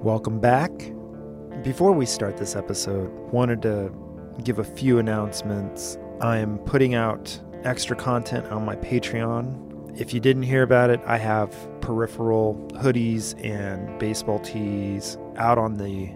Welcome back. Before we start this episode, wanted to give a few announcements. I am putting out extra content on my Patreon. If you didn't hear about it, I have peripheral hoodies and baseball tees out on the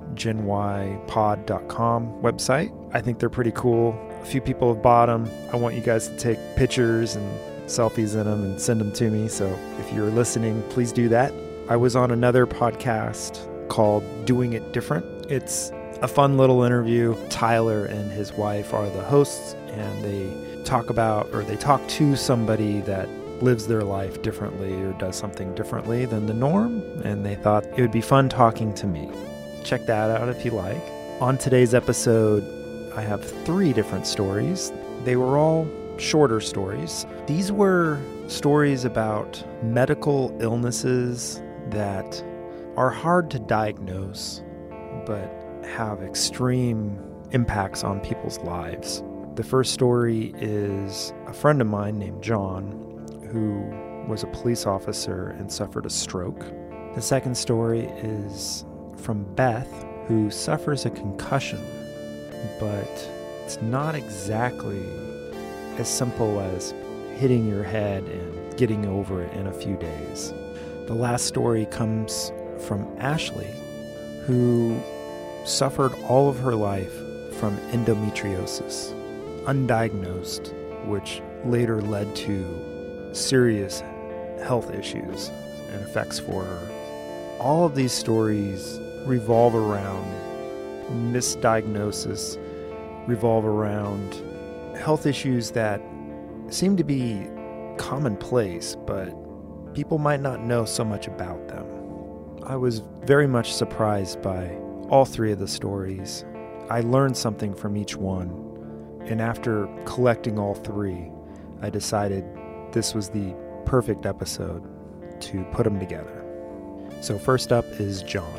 genypod.com website. I think they're pretty cool. A few people have bought them. I want you guys to take pictures and selfies in them and send them to me. So if you're listening, please do that. I was on another podcast called Doing It Different. It's a fun little interview. Tyler and his wife are the hosts, and they talk to somebody that lives their life differently or does something differently than the norm, and they thought it would be fun talking to me. Check that out if you like. On today's episode, I have 3 different stories. They were all shorter stories. These were stories about medical illnesses that are hard to diagnose, but have extreme impacts on people's lives. The first story is a friend of mine named John, who was a police officer and suffered a stroke. The second story is from Beth, who suffers a concussion, but it's not exactly as simple as hitting your head and getting over it in a few days. The last story comes from Ashley, who suffered all of her life from endometriosis, undiagnosed, which later led to serious health issues and effects for her. All of these stories revolve around misdiagnosis, revolve around health issues that seem to be commonplace, but people might not know so much about them. I was very much surprised by all 3 of the stories. I learned something from each one, and after collecting all 3, I decided this was the perfect episode to put them together. So first up is John.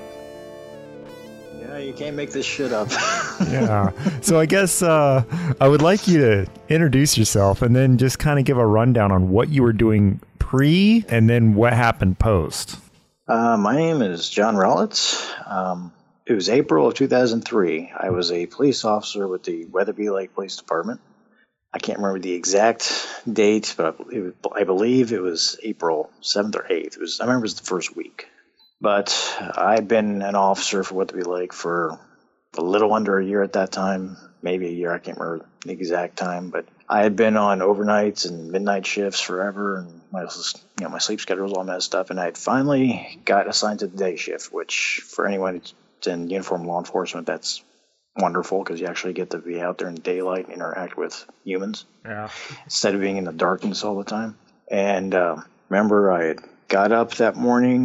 Yeah, you can't make this shit up. Yeah. So I guess I would like you to introduce yourself and then just kind of give a rundown on what you were doing pre and then what happened post. My name is John Rowlitz. It was April of 2003. I was a police officer with the Weatherby Lake Police Department. I can't remember the exact date, but I believe it was April 7th or 8th. I remember it was the first week. But I'd been an officer for Weatherby Lake for a little under a year at that time, maybe a year. I can't remember the exact time, but I had been on overnights and midnight shifts forever, and my sleep schedule was all messed up, and I had finally got assigned to the day shift, which for anyone who's in uniform law enforcement, that's wonderful because you actually get to be out there in daylight and interact with humans instead of being in the darkness all the time. And remember, I had got up that morning,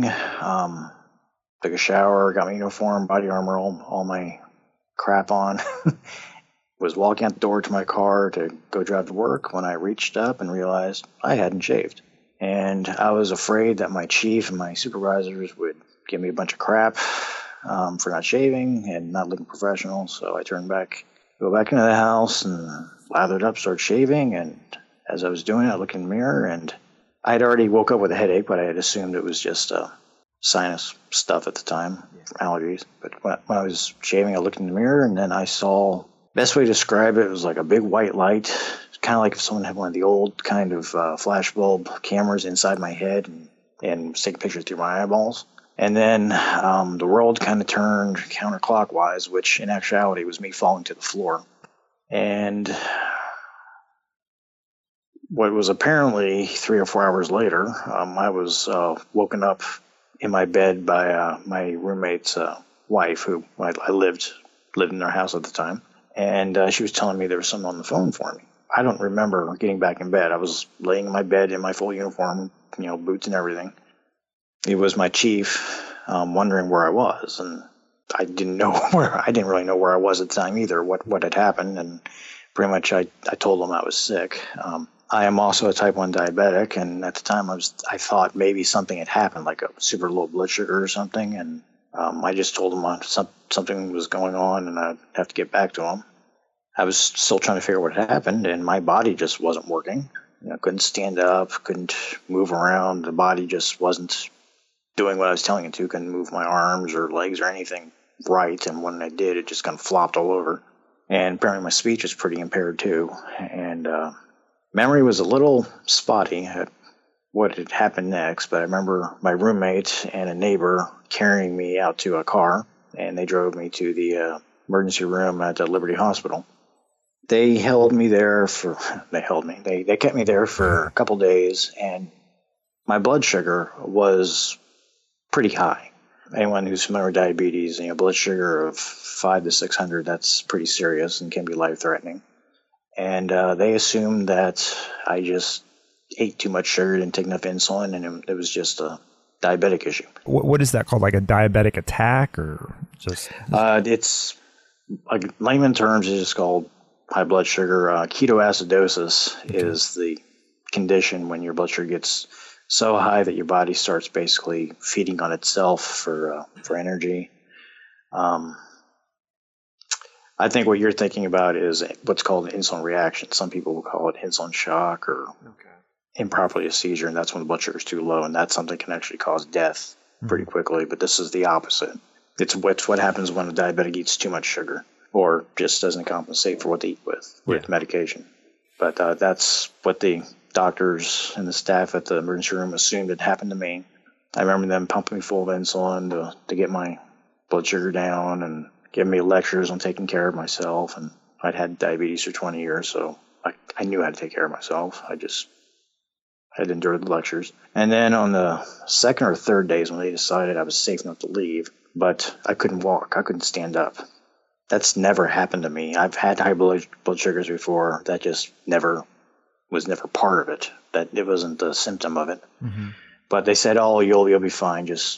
took a shower, got my uniform, body armor, all my crap on, was walking out the door to my car to go drive to work when I reached up and realized I hadn't shaved. And I was afraid that my chief and my supervisors would give me a bunch of crap for not shaving and not looking professional. So I go back into the house and lathered up, started shaving. And as I was doing it, I looked in the mirror, and I had already woke up with a headache, but I had assumed it was just sinus stuff at the time, allergies. But when I was shaving, I looked in the mirror, and then I saw, best way to describe it was like a big white light. It's kind of like if someone had one of the old kind of flash bulb cameras inside my head and was taking pictures through my eyeballs. And then the world kind of turned counterclockwise, which in actuality was me falling to the floor. And what was apparently 3 or 4 hours later, I was woken up in my bed by my roommate's wife, who I lived in their house at the time. And she was telling me there was someone on the phone for me. I don't remember getting back in bed. I was laying in my bed in my full uniform, boots and everything. It was my chief wondering where I was, and I didn't really know where I was at the time either, what had happened, and pretty much I told him I was sick. I am also a type 1 diabetic, and at the time I thought maybe something had happened, like a super low blood sugar or something, and I just told him something was going on and I'd have to get back to him. I was still trying to figure out what had happened, and my body just wasn't working. Couldn't stand up, couldn't move around. The body just wasn't doing what I was telling it to. Couldn't move my arms or legs or anything right. And when I did, it just kind of flopped all over. And apparently my speech was pretty impaired too. And memory was a little spotty at what had happened next. But I remember my roommate and a neighbor carrying me out to a car. And they drove me to the emergency room at Liberty Hospital. They held me there for, they kept me there for a couple days, and my blood sugar was pretty high. Anyone who's familiar with diabetes, blood sugar of 500 to 600, that's pretty serious and can be life-threatening. And they assumed that I just ate too much sugar, didn't take enough insulin, and it was just a diabetic issue. What is that called, like a diabetic attack, or just? It's, like layman terms, it's just called high blood sugar. Ketoacidosis is the condition when your blood sugar gets so high that your body starts basically feeding on itself for energy. I think what you're thinking about is what's called an insulin reaction. Some people will call it insulin shock or improperly a seizure, and that's when the blood sugar is too low, and that's something that can actually cause death pretty quickly. But this is the opposite. It's what happens when a diabetic eats too much sugar, or just doesn't compensate for what they eat with medication. But that's what the doctors and the staff at the emergency room assumed had happened to me. I remember them pumping me full of insulin to get my blood sugar down and giving me lectures on taking care of myself. And I'd had diabetes for 20 years, so I knew how to take care of myself. I just had endured the lectures. And then on the second or third days when they decided I was safe enough to leave, but I couldn't walk, I couldn't stand up. That's never happened to me. I've had high blood sugars before. That just was never part of it. That it wasn't the symptom of it. Mm-hmm. But they said, "Oh, you'll be fine. Just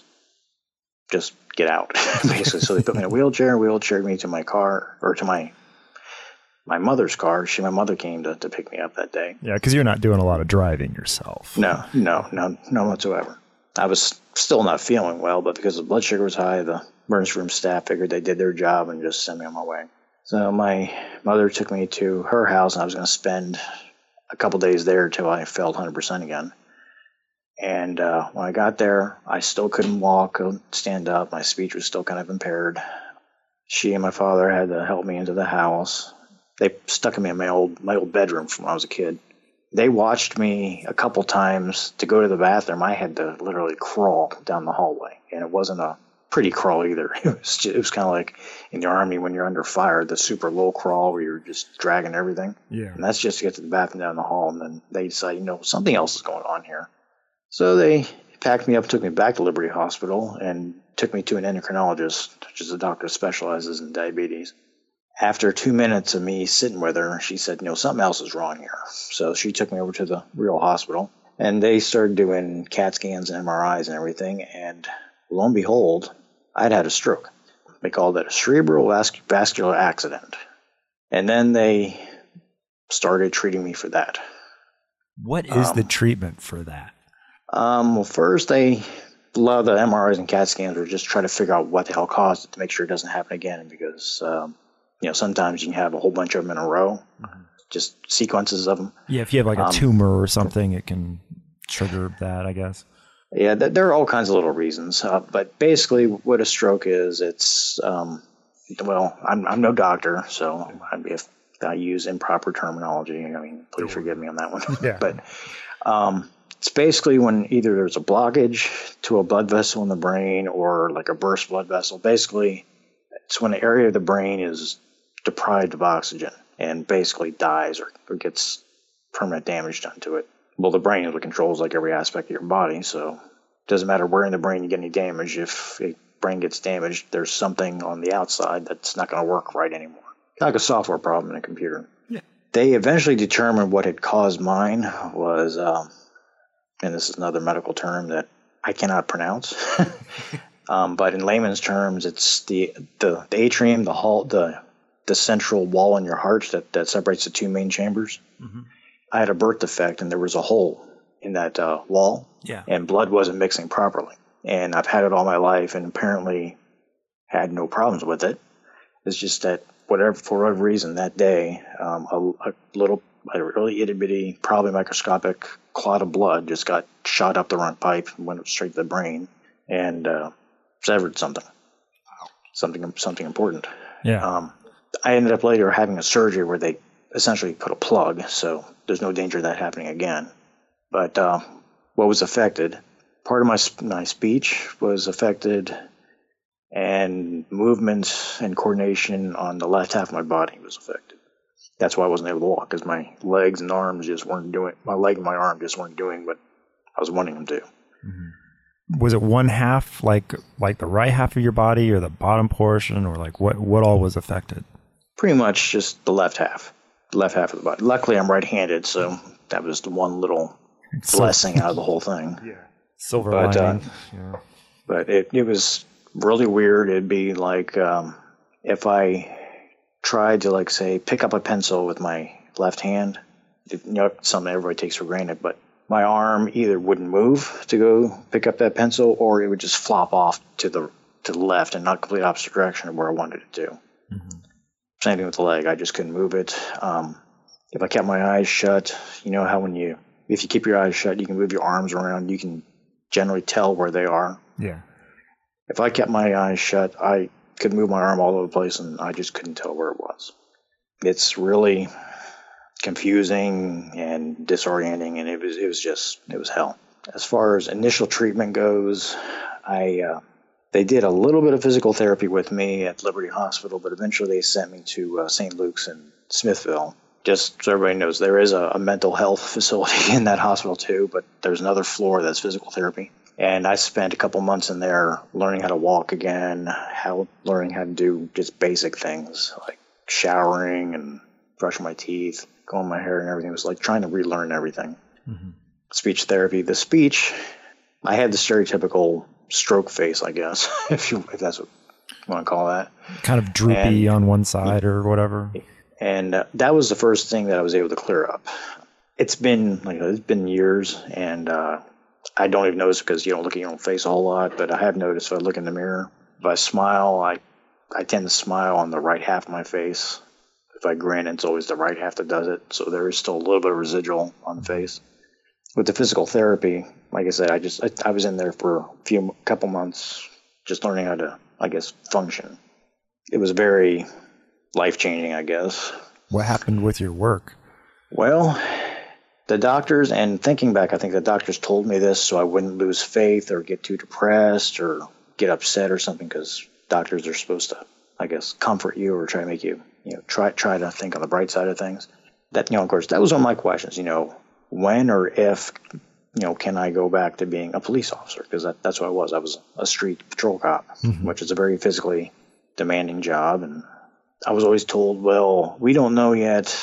get out." Basically, so they put me in a wheelchair, wheelchaired me to my car, or to my mother's car. My mother came to pick me up that day. Yeah, because you're not doing a lot of driving yourself. No, whatsoever. I was still not feeling well, but because the blood sugar was high, the emergency room staff figured they did their job and just sent me on my way. So my mother took me to her house, and I was going to spend a couple days there until I felt 100% again. And when I got there, I still couldn't walk, couldn't stand up. My speech was still kind of impaired. She and my father had to help me into the house. They stuck me in my old bedroom from when I was a kid. They watched me a couple times to go to the bathroom. I had to literally crawl down the hallway, and it wasn't a pretty crawl either. It was kind of like in the Army when you're under fire, the super low crawl where you're just dragging everything. Yeah. And that's just to get to the bathroom down the hall, and then they decided, something else is going on here. So they packed me up, took me back to Liberty Hospital, and took me to an endocrinologist, which is a doctor who specializes in diabetes. After 2 minutes of me sitting with her, she said, something else is wrong here. So she took me over to the real hospital, and they started doing CAT scans and MRIs and everything. And lo and behold, I'd had a stroke. They called it a cerebral vascular accident. And then they started treating me for that. What is the treatment for that? Well, first, a lot of the MRIs and CAT scans were just try to figure out what the hell caused it to make sure it doesn't happen again, because sometimes you can have a whole bunch of them in a row, just sequences of them. Yeah, if you have like a tumor or something, it can trigger that, I guess. Yeah, there are all kinds of little reasons. But basically what a stroke is, it's, I'm no doctor, so if I use improper terminology, please forgive me on that one. Yeah. But it's basically when either there's a blockage to a blood vessel in the brain or like a burst blood vessel. Basically, it's when an area of the brain is deprived of oxygen and basically dies or gets permanent damage done to it. Well, the brain is what controls like every aspect of your body, so it doesn't matter where in the brain you get any damage. If a brain gets damaged, there's something on the outside that's not going to work right anymore. Like a software problem in a computer. Yeah. They eventually determined what had caused mine was, and this is another medical term that I cannot pronounce, but in layman's terms, it's the atrium, the central wall in your heart that separates the two main chambers. Mm-hmm. I had a birth defect, and there was a hole in that wall, and blood wasn't mixing properly. And I've had it all my life, and apparently had no problems with it. It's just that for whatever reason that day, a really itty bitty, probably microscopic clot of blood just got shot up the wrong pipe and went straight to the brain. and severed something important. Yeah. I ended up later having a surgery where they essentially put a plug, so there's no danger of that happening again. But what was affected, part of my speech was affected, and movement and coordination on the left half of my body was affected. That's why I wasn't able to walk, because my legs and arms just weren't doing, my leg and my arm just weren't doing what I was wanting them to. Mm-hmm. Was it one half, like the right half of your body, or the bottom portion, or like what all was affected? Pretty much just the left half of the body. Luckily, I'm right-handed, so that was the one little blessing out of the whole thing. Yeah, silver lining. But it was really weird. It'd be like if I tried to, like, say, pick up a pencil with my left hand, something everybody takes for granted, but my arm either wouldn't move to go pick up that pencil, or it would just flop off to the left and not complete opposite direction of where I wanted it to. Mm-hmm. Same thing with the leg. I just couldn't move it. If I kept my eyes shut, you know how if you keep your eyes shut, you can move your arms around. You can generally tell where they are. Yeah. If I kept my eyes shut, I could move my arm all over the place, and I just couldn't tell where it was. It's really confusing and disorienting, and it was hell. As far as initial treatment goes, they did a little bit of physical therapy with me at Liberty Hospital, but eventually they sent me to St. Luke's in Smithville. Just so everybody knows, there is a mental health facility in that hospital too, but there's another floor that's physical therapy. And I spent a couple months in there learning how to walk again, learning how to do just basic things like showering and brushing my teeth, combing my hair and everything. It was like trying to relearn everything. Mm-hmm. Speech therapy. The speech, I had the stereotypical stroke face, I guess, if that's what you want to call that. Kind of droopy on one side or whatever. And that was the first thing that I was able to clear up. It's been years, and I don't even notice because you don't look at your own face a whole lot, but I have noticed if I look in the mirror, if I smile, I tend to smile on the right half of my face. If I grin, it's always the right half that does it. So there is still a little bit of residual on the face. With the physical therapy, like I said, I was in there for a couple months just learning how to, I guess, function. It was very life-changing, I guess. What happened with your work? Well, the doctors, and thinking back, I think the doctors told me this so I wouldn't lose faith or get too depressed or get upset or something, because doctors are supposed to, I guess, comfort you or try to make you, try to think on the bright side of things. That, of course, that was one of my questions, when or if, can I go back to being a police officer? Because that's what I was. I was a street patrol cop, mm-hmm. which is a very physically demanding job. And I was always told, well, we don't know yet.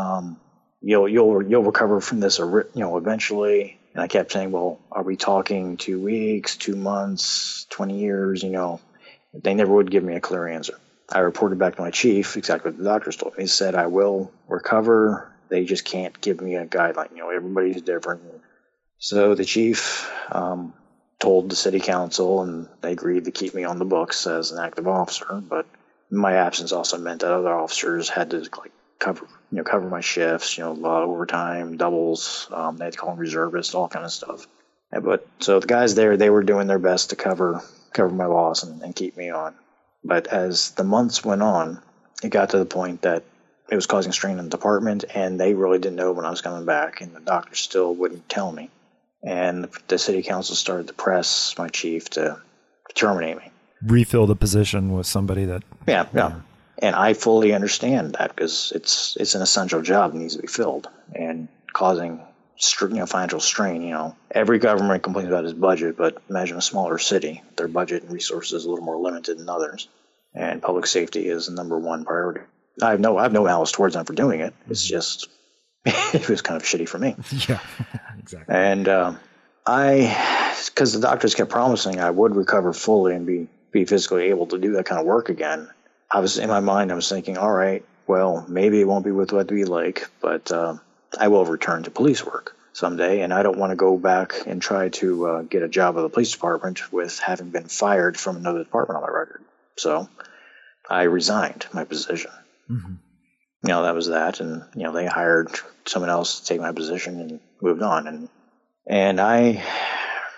You'll recover from this, eventually. And I kept saying, well, are we talking 2 weeks, 2 months, 20 years? They never would give me a clear answer. I reported back to my chief exactly what the doctors told me. He said, I will recover. They just can't give me a guideline. Everybody's different. So the chief told the city council, and they agreed to keep me on the books as an active officer. But my absence also meant that other officers had to cover my shifts. A lot of overtime, doubles. They had to call them reservists, all kind of stuff. But so the guys there, they were doing their best to cover my loss and keep me on. But as the months went on, it got to the point that it was causing strain in the department, and they really didn't know when I was coming back, and the doctor still wouldn't tell me. And the city council started to press my chief to terminate me. Refill the position with somebody that... Yeah. And I fully understand that, because it's an essential job that needs to be filled, and causing financial strain. Every government complains about its budget, but imagine a smaller city. Their budget and resources are a little more limited than others, and public safety is the number one priority. I have no malice towards them for doing it. It's just, it was kind of shitty for me. Yeah, exactly. And because the doctors kept promising I would recover fully and be physically able to do that kind of work again, in my mind, I was thinking, all right, well, maybe it won't be with Weatherby Lake, but I will return to police work someday, and I don't want to go back and try to get a job with the police department with having been fired from another department on my record. So I resigned my position. Mm-hmm. That was that, and they hired someone else to take my position and moved on, and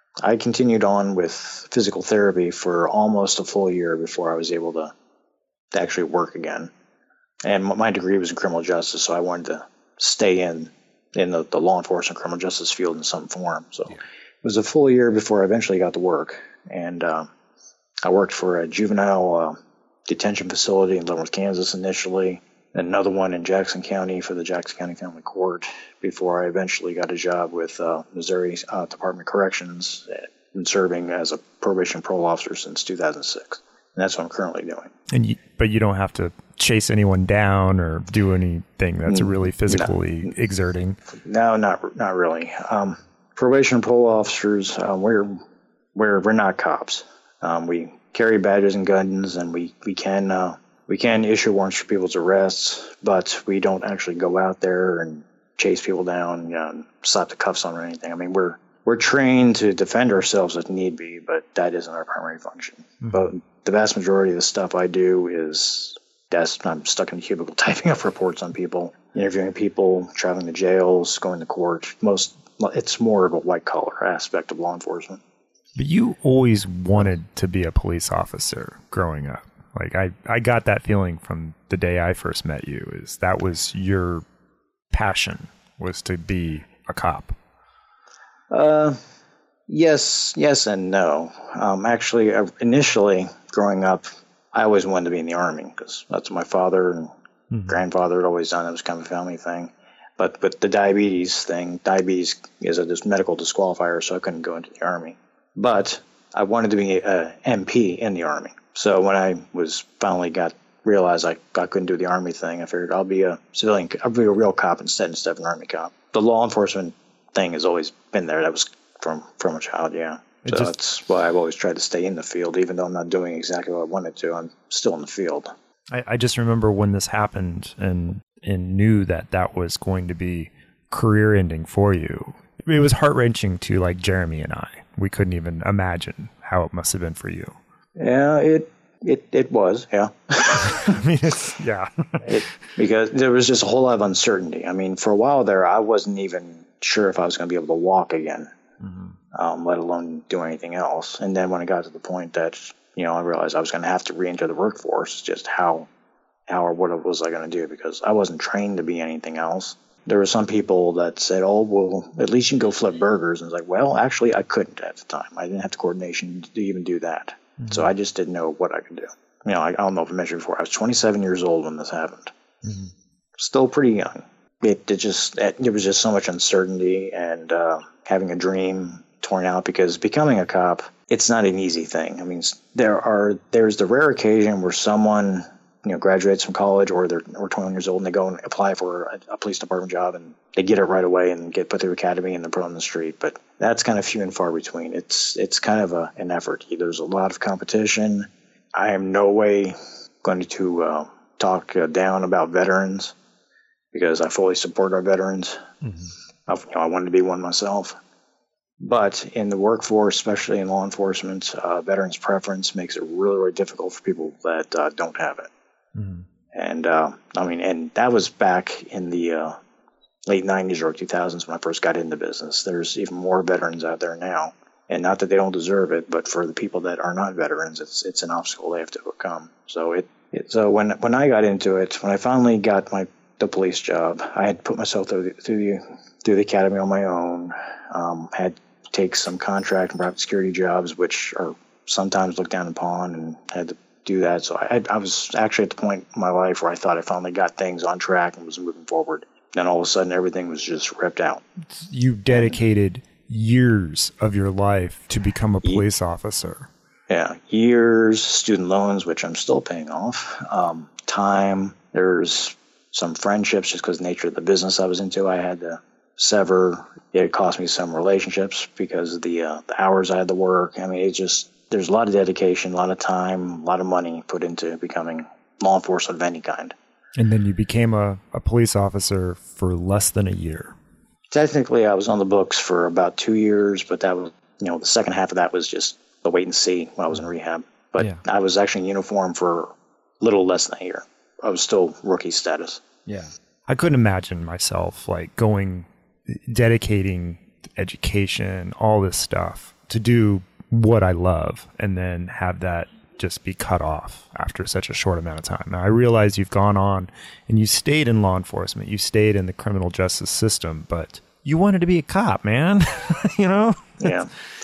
I continued on with physical therapy for almost a full year before I was able to actually work again. And my degree was in criminal justice, so I wanted to stay in the law enforcement criminal justice field in some form. So it was a full year before I eventually got to work. And I worked for a juvenile detention facility in Leavenworth, Kansas initially, another one in Jackson County for the Jackson County Family Court before I eventually got a job with Missouri Department of Corrections and serving as a probation parole officer since 2006. And that's what I'm currently doing. But you don't have to chase anyone down or do anything that's really physically exerting. No, not really. Probation parole officers, we're not cops. We carry badges and guns, and we can issue warrants for people's arrests, but we don't actually go out there and chase people down, and slap the cuffs on or anything. I mean, we're trained to defend ourselves if need be, but that isn't our primary function. Mm-hmm. But the vast majority of the stuff I do is I'm stuck in a cubicle typing up reports on people, interviewing people, traveling to jails, going to court. It's more of a white collar aspect of law enforcement. But you always wanted to be a police officer growing up. Like I got that feeling from the day I first met you, is that was your passion, was to be a cop. Yes and no. Actually, initially growing up, I always wanted to be in the Army because that's what my father and grandfather had always done. It was kind of a family thing. But with the diabetes is a medical disqualifier, so I couldn't go into the Army. But I wanted to be a MP in the Army. So when I was finally realized I couldn't do the Army thing, I figured I'll be a civilian. I'll be a real cop instead of an Army cop. The law enforcement thing has always been there. That was from a child, yeah. So that's why I've always tried to stay in the field, even though I'm not doing exactly what I wanted to. I'm still in the field. I just remember when this happened and knew that was going to be career ending for you. It was heart-wrenching to like Jeremy and I. We couldn't even imagine how it must have been for you. Yeah, it was, yeah. I mean, because there was just a whole lot of uncertainty. I mean, for a while there, I wasn't even sure if I was going to be able to walk again, let alone do anything else. And then when it got to the point that, I realized I was going to have to re-enter the workforce, just how or what was I going to do? Because I wasn't trained to be anything else. There were some people that said, oh, well, at least you can go flip burgers. And it's like, well, actually, I couldn't at the time. I didn't have the coordination to even do that. Mm-hmm. So I just didn't know what I could do. I don't know if I mentioned before, I was 27 years old when this happened. Mm-hmm. Still pretty young. There was just so much uncertainty and having a dream torn out, because becoming a cop, it's not an easy thing. I mean, there's the rare occasion where someone graduates from college or they're 21 years old and they go and apply for a police department job and they get it right away and get put through academy and they're put on the street. But that's kind of few and far between. It's kind of an effort. There's a lot of competition. I am no way going to talk down about veterans, because I fully support our veterans. Mm-hmm. I wanted to be one myself. But in the workforce, especially in law enforcement, veterans preference makes it really, really difficult for people that don't have it. Mm-hmm. And and that was back in the late 90s or 2000s when I first got into business. There's even more veterans out there now. And not that they don't deserve it, but for the people that are not veterans, it's an obstacle they have to overcome. So so when I got into it, when I finally got the police job, I had put myself through the academy on my own. Had to take some contract and private security jobs, which are sometimes looked down upon, and had to do that. So I was actually at the point in my life where I thought I finally got things on track and was moving forward. Then all of a sudden, everything was just ripped out. You dedicated years of your life to become a police officer. Yeah, years, student loans, which I'm still paying off, time. There's some friendships just because of the nature of the business I was into. I had to sever. It cost me some relationships because of the hours I had to work. I mean, there's a lot of dedication, a lot of time, a lot of money put into becoming law enforcement of any kind. And then you became a police officer for less than a year. Technically, I was on the books for about 2 years, but that was, the second half of that was just the wait and see when I was in rehab. But yeah. I was actually in uniform for a little less than a year. I was still rookie status. Yeah. I couldn't imagine myself dedicating education, all this stuff to do what I love and then have that just be cut off after such a short amount of time. Now, I realize you've gone on and you stayed in law enforcement, you stayed in the criminal justice system, but you wanted to be a cop, man. You know? Yeah.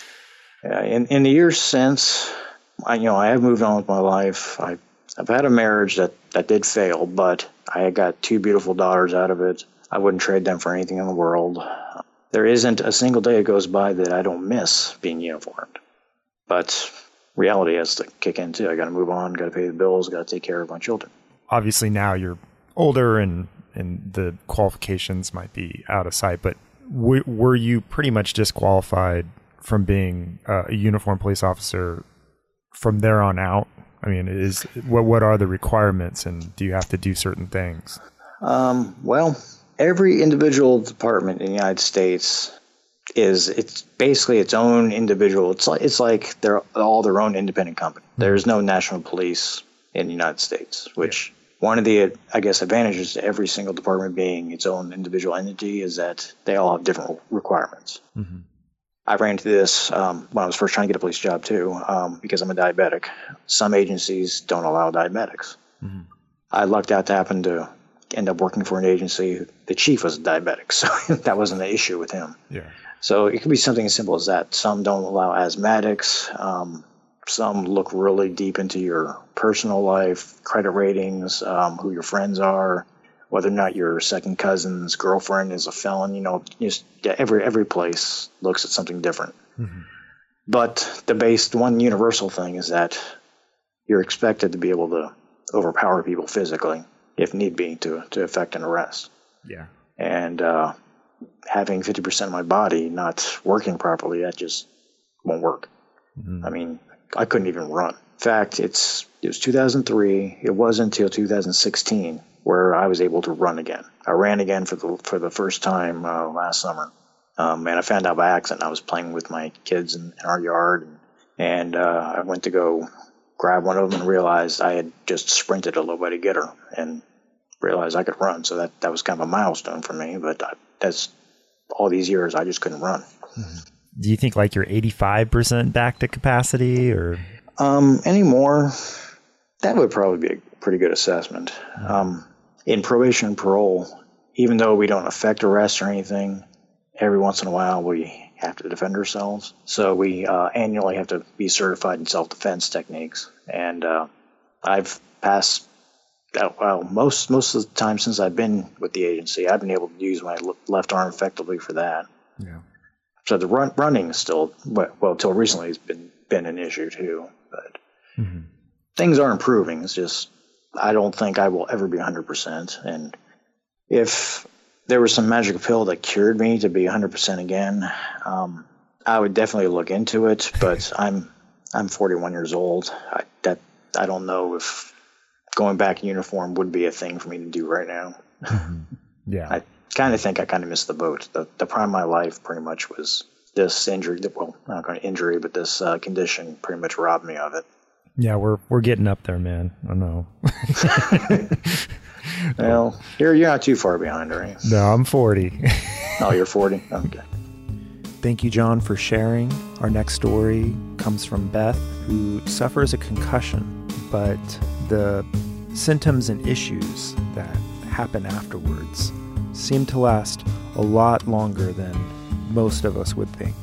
In the years since, I have moved on with my life. I've had a marriage that did fail, but I got 2 beautiful daughters out of it. I wouldn't trade them for anything in the world. There isn't a single day that goes by that I don't miss being uniformed. But reality has to kick in too. I got to move on, got to pay the bills, got to take care of my children. Obviously now you're older and the qualifications might be out of sight, but were you pretty much disqualified from being a uniformed police officer from there on out? I mean, what are the requirements, and do you have to do certain things? Well, every individual department in the United States it's basically its own individual. It's like they're all their own independent company. There's no national police in the United States, which one of the, I guess, advantages to every single department being its own individual entity is that they all have different requirements. Mm-hmm. I ran into this when I was first trying to get a police job too, because I'm a diabetic. Some agencies don't allow diabetics. Mm-hmm. I lucked out to happen to end up working for an agency. The chief was a diabetic, so that wasn't an issue with him. Yeah. So it could be something as simple as that. Some don't allow asthmatics. Some look really deep into your personal life, credit ratings, who your friends are, whether or not your second cousin's girlfriend is a felon. Every place looks at something different. Mm-hmm. But the one universal thing is that you're expected to be able to overpower people physically, if need be, to effect an arrest. Yeah. And having 50% of my body not working properly, that just won't work. Mm-hmm. I mean, I couldn't even run. In fact, it was 2003. It wasn't until 2016 where I was able to run again. I ran again for the first time last summer. And I found out by accident. I was playing with my kids in our yard, and I went to go grab one of them and realized I had just sprinted a little way to get her and realized I could run. So that was kind of a milestone for me, but that's all these years I just couldn't run. Do you think like you're 85% back to capacity or? Anymore, that would probably be a pretty good assessment. In probation and parole, even though we don't affect arrests or anything, every once in a while we have to defend ourselves. So we annually have to be certified in self-defense techniques. And I've passed, most of the time since I've been with the agency, I've been able to use my left arm effectively for that. Yeah. So the running is still, until recently, has been an issue too. But things are improving. It's just, I don't think I will ever be 100%. And if there was some magic pill that cured me to be 100% again, I would definitely look into it. But I'm 41 years old. I don't know if going back in uniform would be a thing for me to do right now. Yeah. I kind of think I kind of missed the boat. The prime of my life pretty much was this injury. Well, not going to injury, but this condition pretty much robbed me of it. Yeah, we're getting up there, man. I know. Well, you're not too far behind, right? No, I'm 40. Oh, you're 40? Okay. Thank you, John, for sharing. Our next story comes from Beth, who suffers a concussion, but the symptoms and issues that happen afterwards seem to last a lot longer than most of us would think.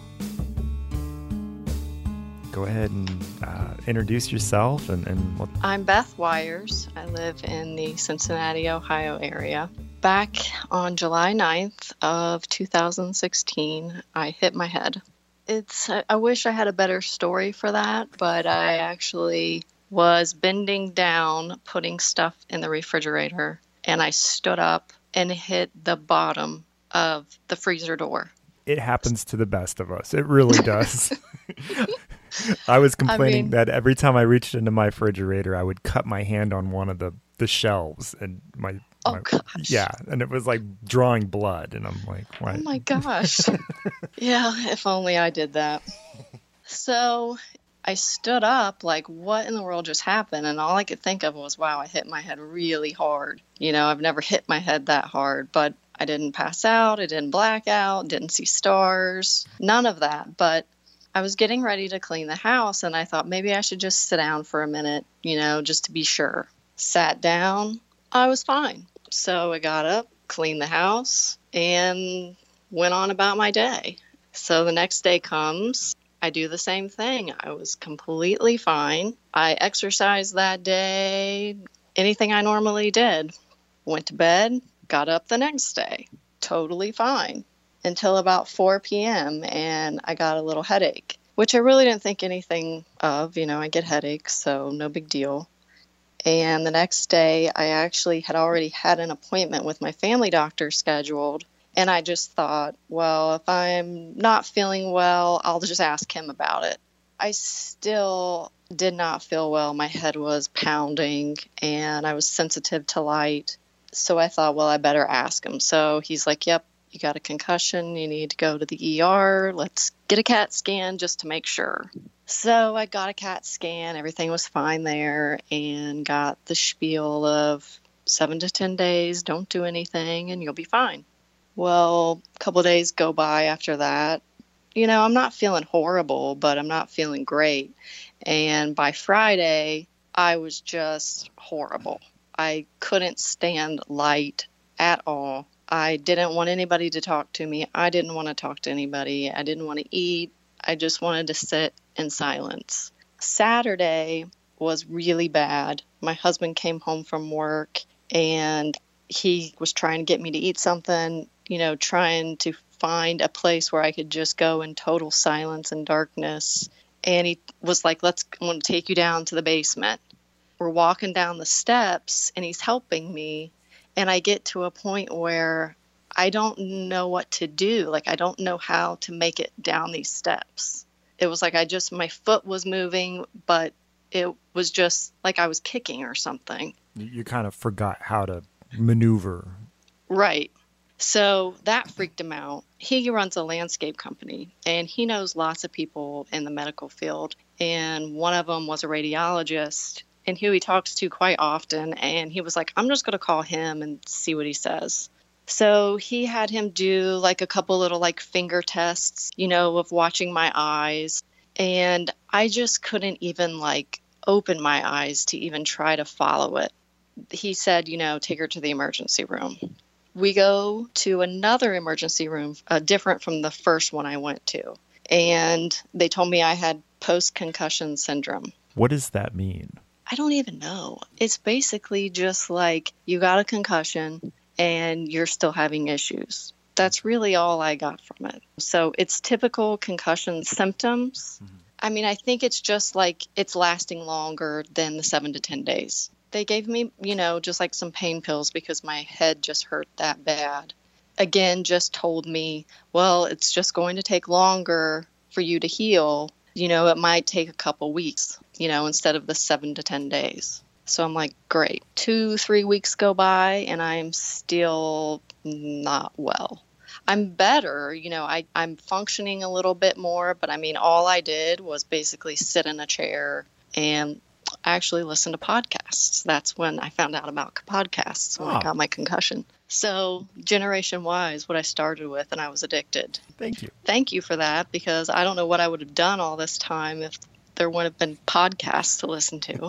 Go ahead and introduce yourself. I'm Beth Wires. I live in the Cincinnati, Ohio area. Back on July 9th of 2016, I hit my head. I wish I had a better story for that, but I actually was bending down, putting stuff in the refrigerator, and I stood up and hit the bottom of the freezer door. It happens to the best of us. It really does. I was complaining that every time I reached into my refrigerator, I would cut my hand on one of the shelves, and gosh. Yeah, and it was like drawing blood, and I'm like, why? Oh my gosh. Yeah, if only I did that. So I stood up, like, what in the world just happened? And all I could think of was, wow, I hit my head really hard. I've never hit my head that hard, but I didn't pass out. I didn't black out, didn't see stars, none of that. But I was getting ready to clean the house, and I thought maybe I should just sit down for a minute, just to be sure. Sat down, I was fine. So I got up, cleaned the house, and went on about my day. So the next day comes, I do the same thing. I was completely fine. I exercised that day, anything I normally did. Went to bed, got up the next day, totally fine. Until about 4 p.m. and I got a little headache, which I really didn't think anything of. I get headaches, so no big deal. And the next day, I actually had already had an appointment with my family doctor scheduled. And I just thought, well, if I'm not feeling well, I'll just ask him about it. I still did not feel well. My head was pounding and I was sensitive to light. So I thought, well, I better ask him. So he's like, yep, you got a concussion. You need to go to the ER. Let's get a CAT scan just to make sure. So I got a CAT scan. Everything was fine there and got the spiel of 7 to 10 days. Don't do anything and you'll be fine. Well, a couple of days go by after that. I'm not feeling horrible, but I'm not feeling great. And by Friday, I was just horrible. I couldn't stand light at all. I didn't want anybody to talk to me. I didn't want to talk to anybody. I didn't want to eat. I just wanted to sit in silence. Saturday was really bad. My husband came home from work and he was trying to get me to eat something, trying to find a place where I could just go in total silence and darkness. And he was like, I'm going to take you down to the basement. We're walking down the steps and he's helping me. And I get to a point where I don't know what to do. Like, I don't know how to make it down these steps. It was like my foot was moving, but it was just like I was kicking or something. You kind of forgot how to maneuver. Right. So that freaked him out. He runs a landscape company, and he knows lots of people in the medical field. And one of them was a radiologist, and who he talks to quite often. And he was like, I'm just going to call him and see what he says. So he had him do like a couple little like finger tests, of watching my eyes. And I just couldn't even like open my eyes to even try to follow it. He said, take her to the emergency room. We go to another emergency room, different from the first one I went to. And they told me I had post-concussion syndrome. What does that mean? I don't even know. It's basically just like you got a concussion and you're still having issues. That's really all I got from it. So it's typical concussion symptoms. Mm-hmm. I mean, I think it's just like it's lasting longer than the 7 to 10 days. They gave me, just like some pain pills because my head just hurt that bad. Again, just told me, well, it's just going to take longer for you to heal. It might take a couple weeks, instead of the 7 to 10 days. So I'm like, great. 2-3 weeks go by and I'm still not well. I'm better, I'm functioning a little bit more, but I mean, all I did was basically sit in a chair and actually listen to podcasts. That's when I found out about podcasts when I got my concussion. So Generation Y is what I started with, and I was addicted. Thank you. Thank you for that, because I don't know what I would have done all this time if there wouldn't have been podcasts to listen to.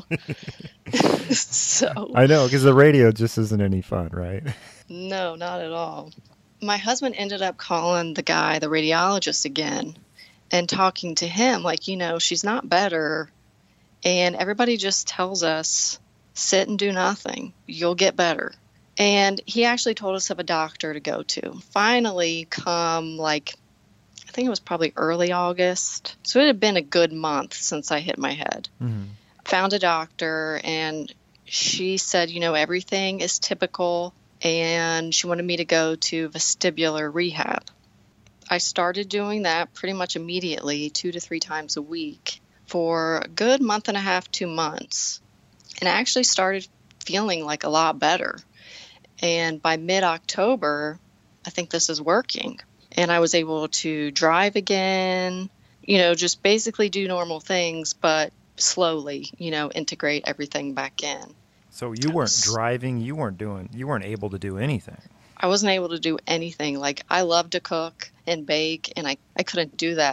So I know, because the radio just isn't any fun, right? No, not at all. My husband ended up calling the radiologist again, and talking to him like, she's not better. And everybody just tells us, sit and do nothing. You'll get better. And he actually told us of a doctor to go to. Finally, come I think it was probably early August. So it had been a good month since I hit my head. Mm-hmm. Found a doctor, and she said, everything is typical. And she wanted me to go to vestibular rehab. I started doing that pretty much immediately, 2 to 3 times a week, for a good month and a half, 2 months. And I actually started feeling like a lot better. And by mid-October, I think this is working. And I was able to drive again, just basically do normal things, but slowly, integrate everything back in. So you weren't driving, you weren't able to do anything. I wasn't able to do anything. Like, I love to cook and bake, and I couldn't do that.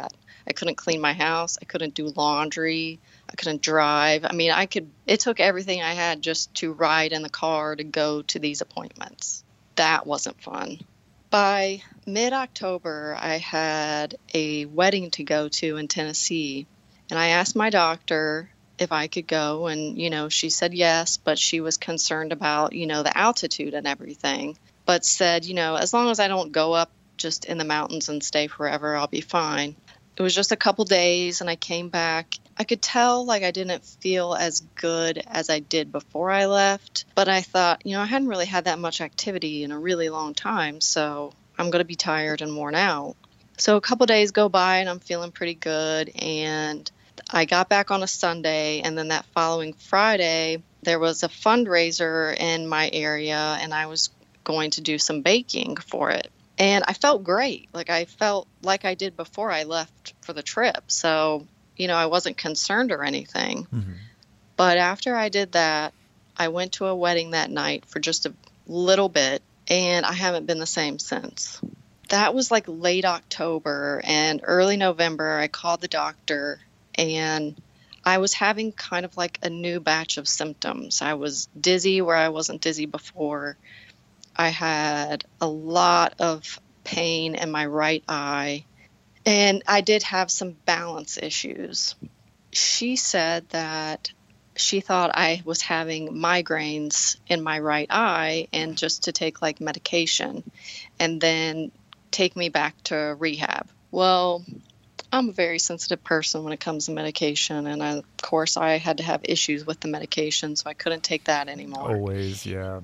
I couldn't clean my house. I couldn't do laundry. I couldn't drive. I mean, it took everything I had just to ride in the car to go to these appointments. That wasn't fun. By mid-October, I had a wedding to go to in Tennessee, and I asked my doctor if I could go, and, she said yes, but she was concerned about, the altitude and everything, but said, as long as I don't go up just in the mountains and stay forever, I'll be fine. It was just a couple days, and I came back. I could tell like I didn't feel as good as I did before I left, but I thought, I hadn't really had that much activity in a really long time, so I'm going to be tired and worn out. So a couple days go by and I'm feeling pretty good, and I got back on a Sunday, and then that following Friday, there was a fundraiser in my area, and I was going to do some baking for it. And I felt great. Like I felt like I did before I left for the trip. So, I wasn't concerned or anything. Mm-hmm. But after I did that, I went to a wedding that night for just a little bit, and I haven't been the same since. That was like late October, and early November, I called the doctor, and I was having kind of like a new batch of symptoms. I was dizzy where I wasn't dizzy before. I had a lot of pain in my right eye, and I did have some balance issues. She said that she thought I was having migraines in my right eye, and just to take like medication and then take me back to rehab. Well, I'm a very sensitive person when it comes to medication, and of course I had to have issues with the medication, so I couldn't take that anymore. Always, yeah.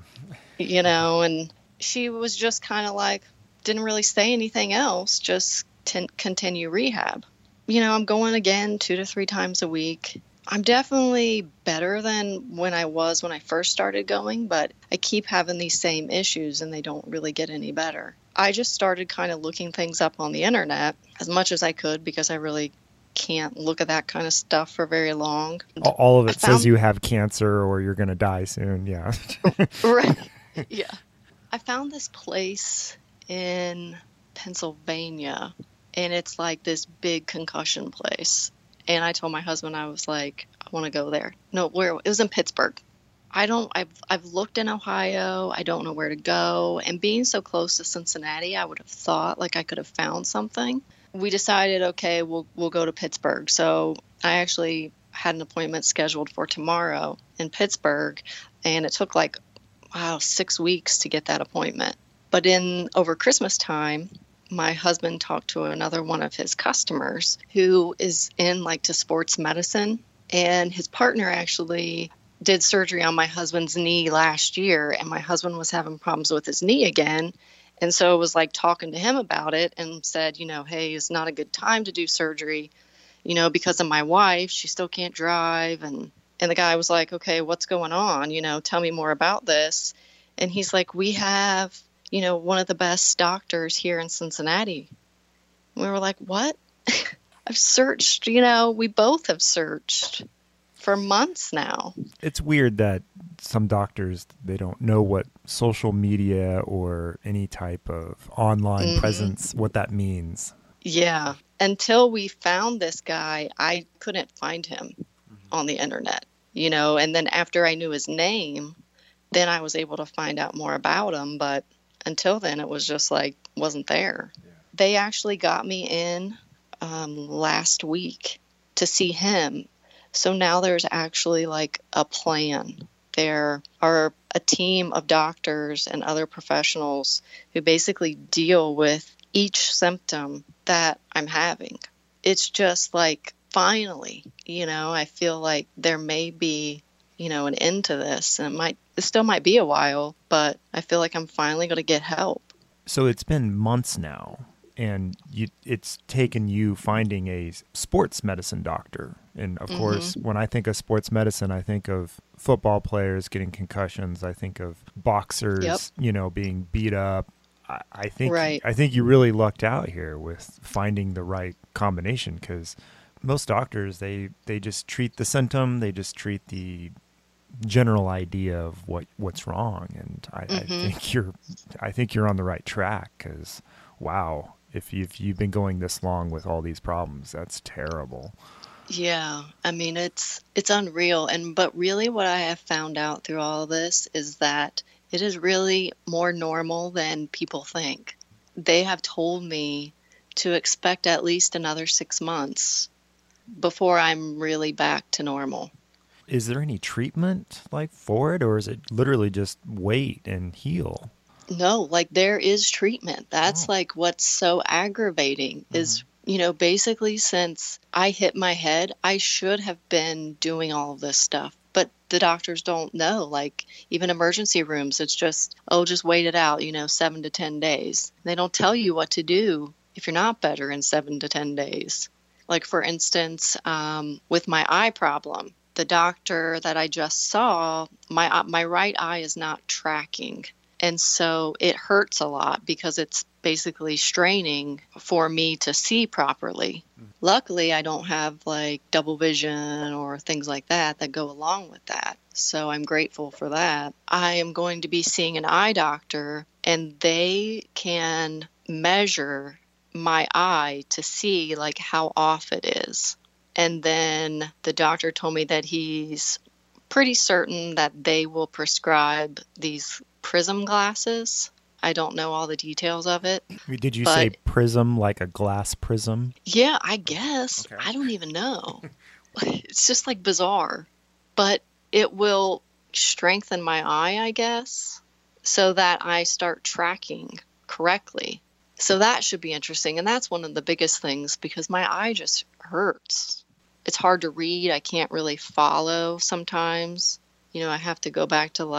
And she was just kind of like, didn't really say anything else, just continue rehab. I'm going again 2 to 3 times a week. I'm definitely better than when I first started going, but I keep having these same issues and they don't really get any better. I just started kind of looking things up on the internet as much as I could, because I really can't look at that kind of stuff for very long. All of it says you have cancer or you're going to die soon. Yeah. Right. Yeah. I found this place in Pennsylvania, and it's like this big concussion place. And I told my husband, I was like, I want to go there. No, where? It was in Pittsburgh. I've looked in Ohio. I don't know where to go. And being so close to Cincinnati, I would have thought like I could have found something. We decided, okay, we'll go to Pittsburgh. So I actually had an appointment scheduled for tomorrow in Pittsburgh, and it took 6 weeks to get that appointment. But over Christmas time, my husband talked to another one of his customers who is to sports medicine, and his partner actually did surgery on my husband's knee last year, and my husband was having problems with his knee again. And so it was talking to him about it, and said, hey, it's not a good time to do surgery, because of my wife. She still can't drive. And the guy was like, okay, what's going on? Tell me more about this. And he's like, we have, one of the best doctors here in Cincinnati. And we were like, what? I've searched, we both have searched for months now. It's weird that some doctors, they don't know what social media or any type of online presence, what that means. Yeah. Until we found this guy, I couldn't find him on the internet, and then after I knew his name, then I was able to find out more about him. But until then, it was just wasn't there. Yeah. They actually got me in last week to see him. So now there's actually a plan. There are a team of doctors and other professionals who basically deal with each symptom that I'm having. It's just finally, I feel like there may be, an end to this. And it still might be a while, but I feel like I'm finally going to get help. So it's been months now, and it's taken you finding a sports medicine doctor. And of course, when I think of sports medicine, I think of football players getting concussions. I think of boxers, being beat up. I think you really lucked out here with finding the right combination, because most doctors, they just treat the symptom, they just treat the general idea of what's wrong. And I think you're on the right track, because wow, If you've been going this long with all these problems, that's terrible. Yeah, I mean it's unreal, and but really what I have found out through all this is that it is really more normal than people think. They have told me to expect at least another 6 months before I'm really back to normal. Is there any treatment like for it, or is it literally just wait and heal? No, like there is treatment. That's Oh. like what's so aggravating is, basically since I hit my head, I should have been doing all of this stuff. But the doctors don't know. Like even emergency rooms, it's just, oh, just wait it out, 7 to 10 days. They don't tell you what to do if you're not better in 7 to 10 days. Like for instance, with my eye problem, the doctor that I just saw, my right eye is not tracking. And so it hurts a lot because it's basically straining for me to see properly. Luckily, I don't have like double vision or things like that go along with that. So I'm grateful for that. I am going to be seeing an eye doctor, and they can measure my eye to see like how off it is. And then the doctor told me that he's pretty certain that they will prescribe these prism glasses. I don't know all the details of it. Did you but say prism, like a glass prism? yeah, I guess. Okay. I don't even know. It's just like bizarre. But it will strengthen my eye, I guess, so that I start tracking correctly. So that should be interesting. And that's one of the biggest things because my eye just hurts. It's hard to read. I can't really follow sometimes. I have to go back to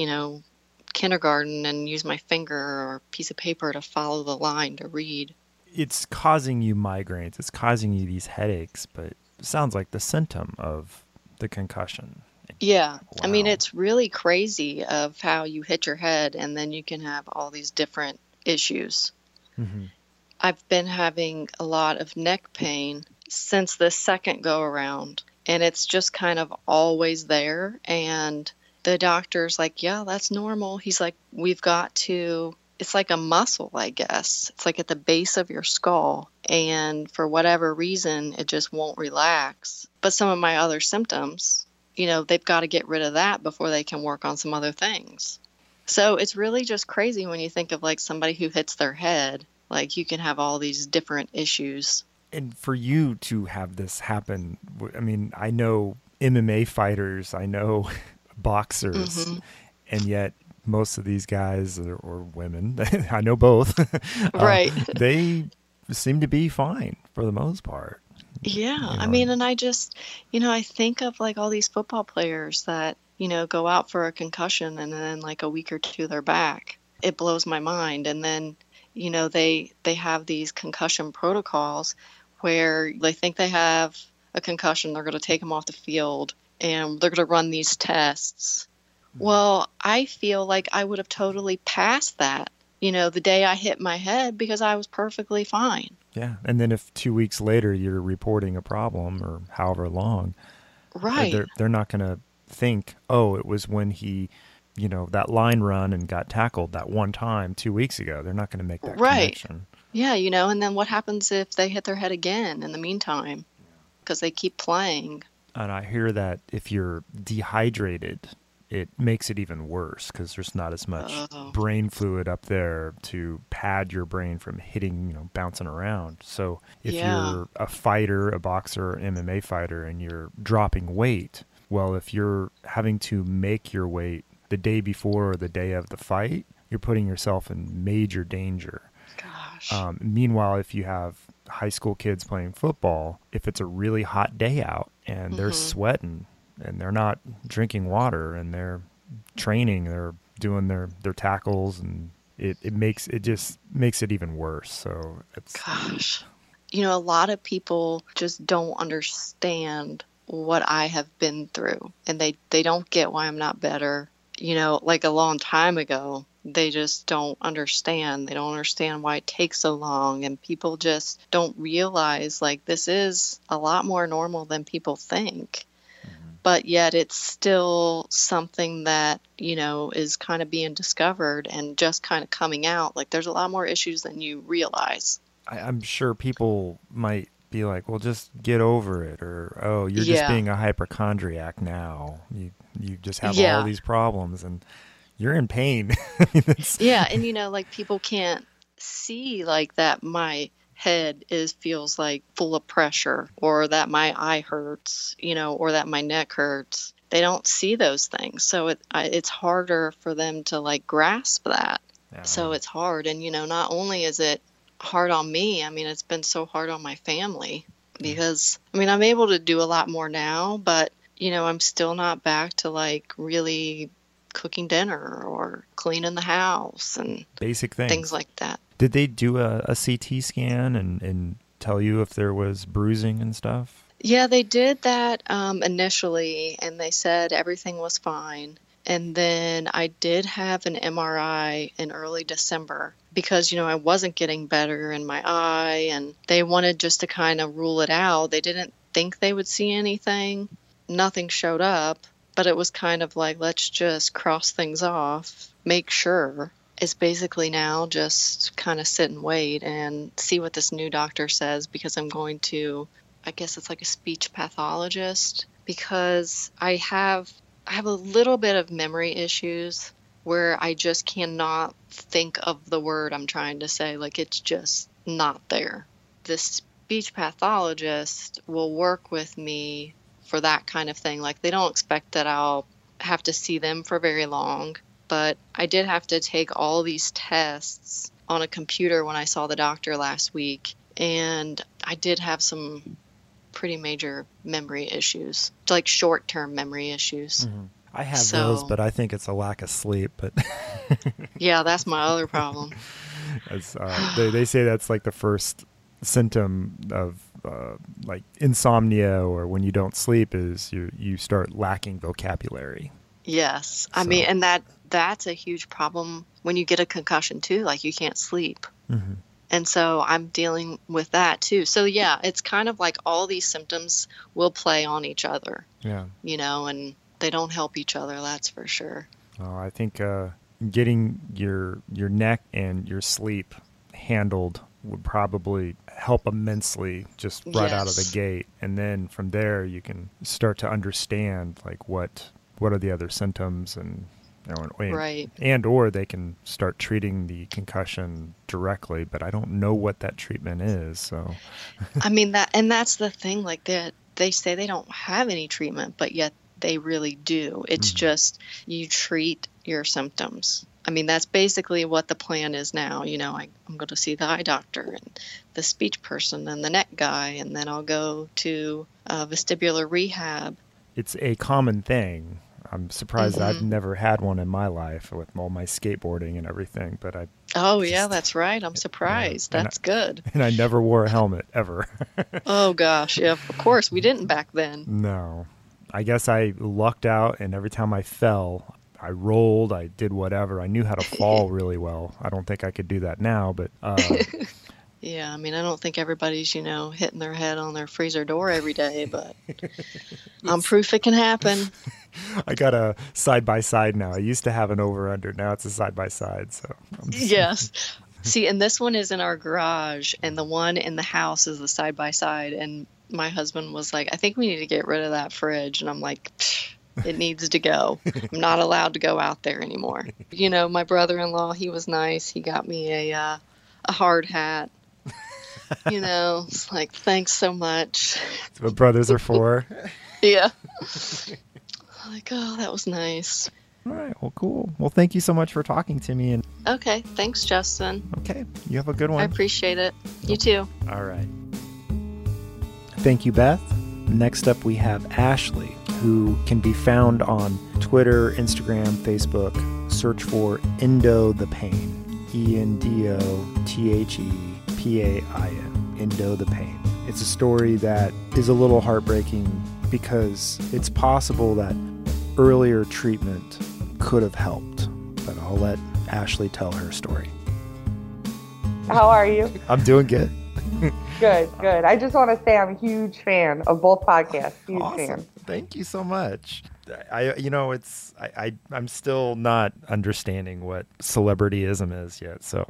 kindergarten and use my finger or a piece of paper to follow the line to read. It's causing you migraines. It's causing you these headaches, but it sounds like the symptom of the concussion. Yeah. I mean, Wow. it's really crazy of how you hit your head and then you can have all these different issues. Mm-hmm. I've been having a lot of neck pain since the second go around, and it's just kind of always there. And the doctor's like, yeah, that's normal. He's like, it's like a muscle, I guess. It's like at the base of your skull. And for whatever reason, it just won't relax. But some of my other symptoms, they've got to get rid of that before they can work on some other things. So it's really just crazy when you think of like somebody who hits their head, like you can have all these different issues. And for you to have this happen, I mean, I know MMA fighters, I know boxers, and yet most of these guys or women, I know both, Right. they seem to be fine for the most part. Yeah. I mean, and I just, I think of like all these football players that, go out for a concussion and then like a week or two they're back. It blows my mind. And then, they have these concussion protocols where they think they have a concussion, they're going to take them off the field and they're going to run these tests. Well, I feel like I would have totally passed that, the day I hit my head because I was perfectly fine. Yeah. And then if 2 weeks later you're reporting a problem or however long, Right. they're not going to think, oh, it was when he, that line run and got tackled that one time 2 weeks ago. They're not going to make that connection. Yeah, and then what happens if they hit their head again in the meantime? Because they keep playing. And I hear that if you're dehydrated, it makes it even worse because there's not as much brain fluid up there to pad your brain from hitting, bouncing around. So if you're a fighter, a boxer, MMA fighter, and you're dropping weight, well, if you're having to make your weight the day before or the day of the fight, you're putting yourself in major danger. Gosh. Meanwhile, if you have high school kids playing football, if it's a really hot day out and they're sweating and they're not drinking water and they're training, they're doing their tackles, and it just makes it even worse. So it's Gosh. A lot of people just don't understand what I have been through, and they don't get why I'm not better. Like a long time ago, they just don't understand. They don't understand why it takes so long, and people just don't realize like this is a lot more normal than people think. But yet it's still something that, is kind of being discovered and just kind of coming out. Like there's a lot more issues than you realize. I'm sure people might be like, well, just get over it, or, oh, you're just being a hypochondriac now. You just have all these problems and you're in pain. I mean, yeah. And, like people can't see like that my head feels like full of pressure, or that my eye hurts, or that my neck hurts. They don't see those things. So it's harder for them to like grasp that. Yeah. So it's hard. And, not only is it hard on me, I mean, it's been so hard on my family because, I mean, I'm able to do a lot more now, but, I'm still not back to like really cooking dinner or cleaning the house and basic things like that. Did they do a CT scan and tell you if there was bruising and stuff? Yeah, they did that initially, and they said everything was fine. And then I did have an MRI in early December because, I wasn't getting better in my eye, and they wanted just to kind of rule it out. They didn't think they would see anything. Nothing showed up, but it was kind of like, let's just cross things off, make sure. It's basically now just kind of sit and wait and see what this new doctor says, because I'm going to, I guess it's like a speech pathologist, because I have a little bit of memory issues where I just cannot think of the word I'm trying to say. Like, it's just not there. This speech pathologist will work with me for that kind of thing. Like, they don't expect that I'll have to see them for very long, but I did have to take all these tests on a computer when I saw the doctor last week, and I did have some pretty major memory issues, like short-term memory issues. Mm-hmm. I have those, but I think it's a lack of sleep. But yeah, that's my other problem. They say that's like the first symptom of like insomnia, or when you don't sleep, is you start lacking vocabulary. Yes. I mean, and that's a huge problem when you get a concussion too, like you can't sleep. Mm-hmm. And so I'm dealing with that too. So yeah, it's kind of like all these symptoms will play on each other. Yeah. And they don't help each other, that's for sure. Oh, I think getting your neck and your sleep handled would probably help immensely just right out of the gate. And then from there you can start to understand like what are the other symptoms, and right. And or they can start treating the concussion directly, but I don't know what that treatment is. So I mean, that's the thing, like they say they don't have any treatment, but yet they really do. It's just you treat your symptoms. I mean, that's basically what the plan is now. I'm going to see the eye doctor and the speech person and the neck guy, and then I'll go to vestibular rehab. It's a common thing. I'm surprised I've never had one in my life with all my skateboarding and everything, but yeah, that's right. I'm surprised. Yeah. That's good. And I never wore a helmet ever. Oh gosh. Yeah, of course we didn't back then. No, I guess I lucked out, and every time I fell, I rolled, I did whatever. I knew how to fall really well. I don't think I could do that now, but yeah, I mean, I don't think everybody's, hitting their head on their freezer door every day, but I'm proof it can happen. I got a side-by-side now. I used to have an over-under. Now it's a side-by-side. So Yes. See, and this one is in our garage, and the one in the house is the side-by-side. And my husband was like, I think we need to get rid of that fridge. And I'm like, it needs to go. I'm not allowed to go out there anymore. My brother-in-law, he was nice. He got me a hard hat. It's like, thanks so much. That's what brothers are for. Yeah. Like, oh, that was nice. All right. Well, cool. Well, thank you so much for talking to me. Okay. Thanks, Justin. Okay. You have a good one. I appreciate it. You too. All right. Thank you, Beth. Next up, we have Ashley, who can be found on Twitter, Instagram, Facebook. Search for Endo the Pain. ENDOTHEPAIN. Endo the Pain. It's a story that is a little heartbreaking because it's possible that earlier treatment could have helped. But I'll let Ashley tell her story. How are you? I'm doing good. Good. I just want to say I'm a huge fan of both podcasts. Huge awesome. fan. Thank you so much. I'm still not understanding what celebrityism is yet. So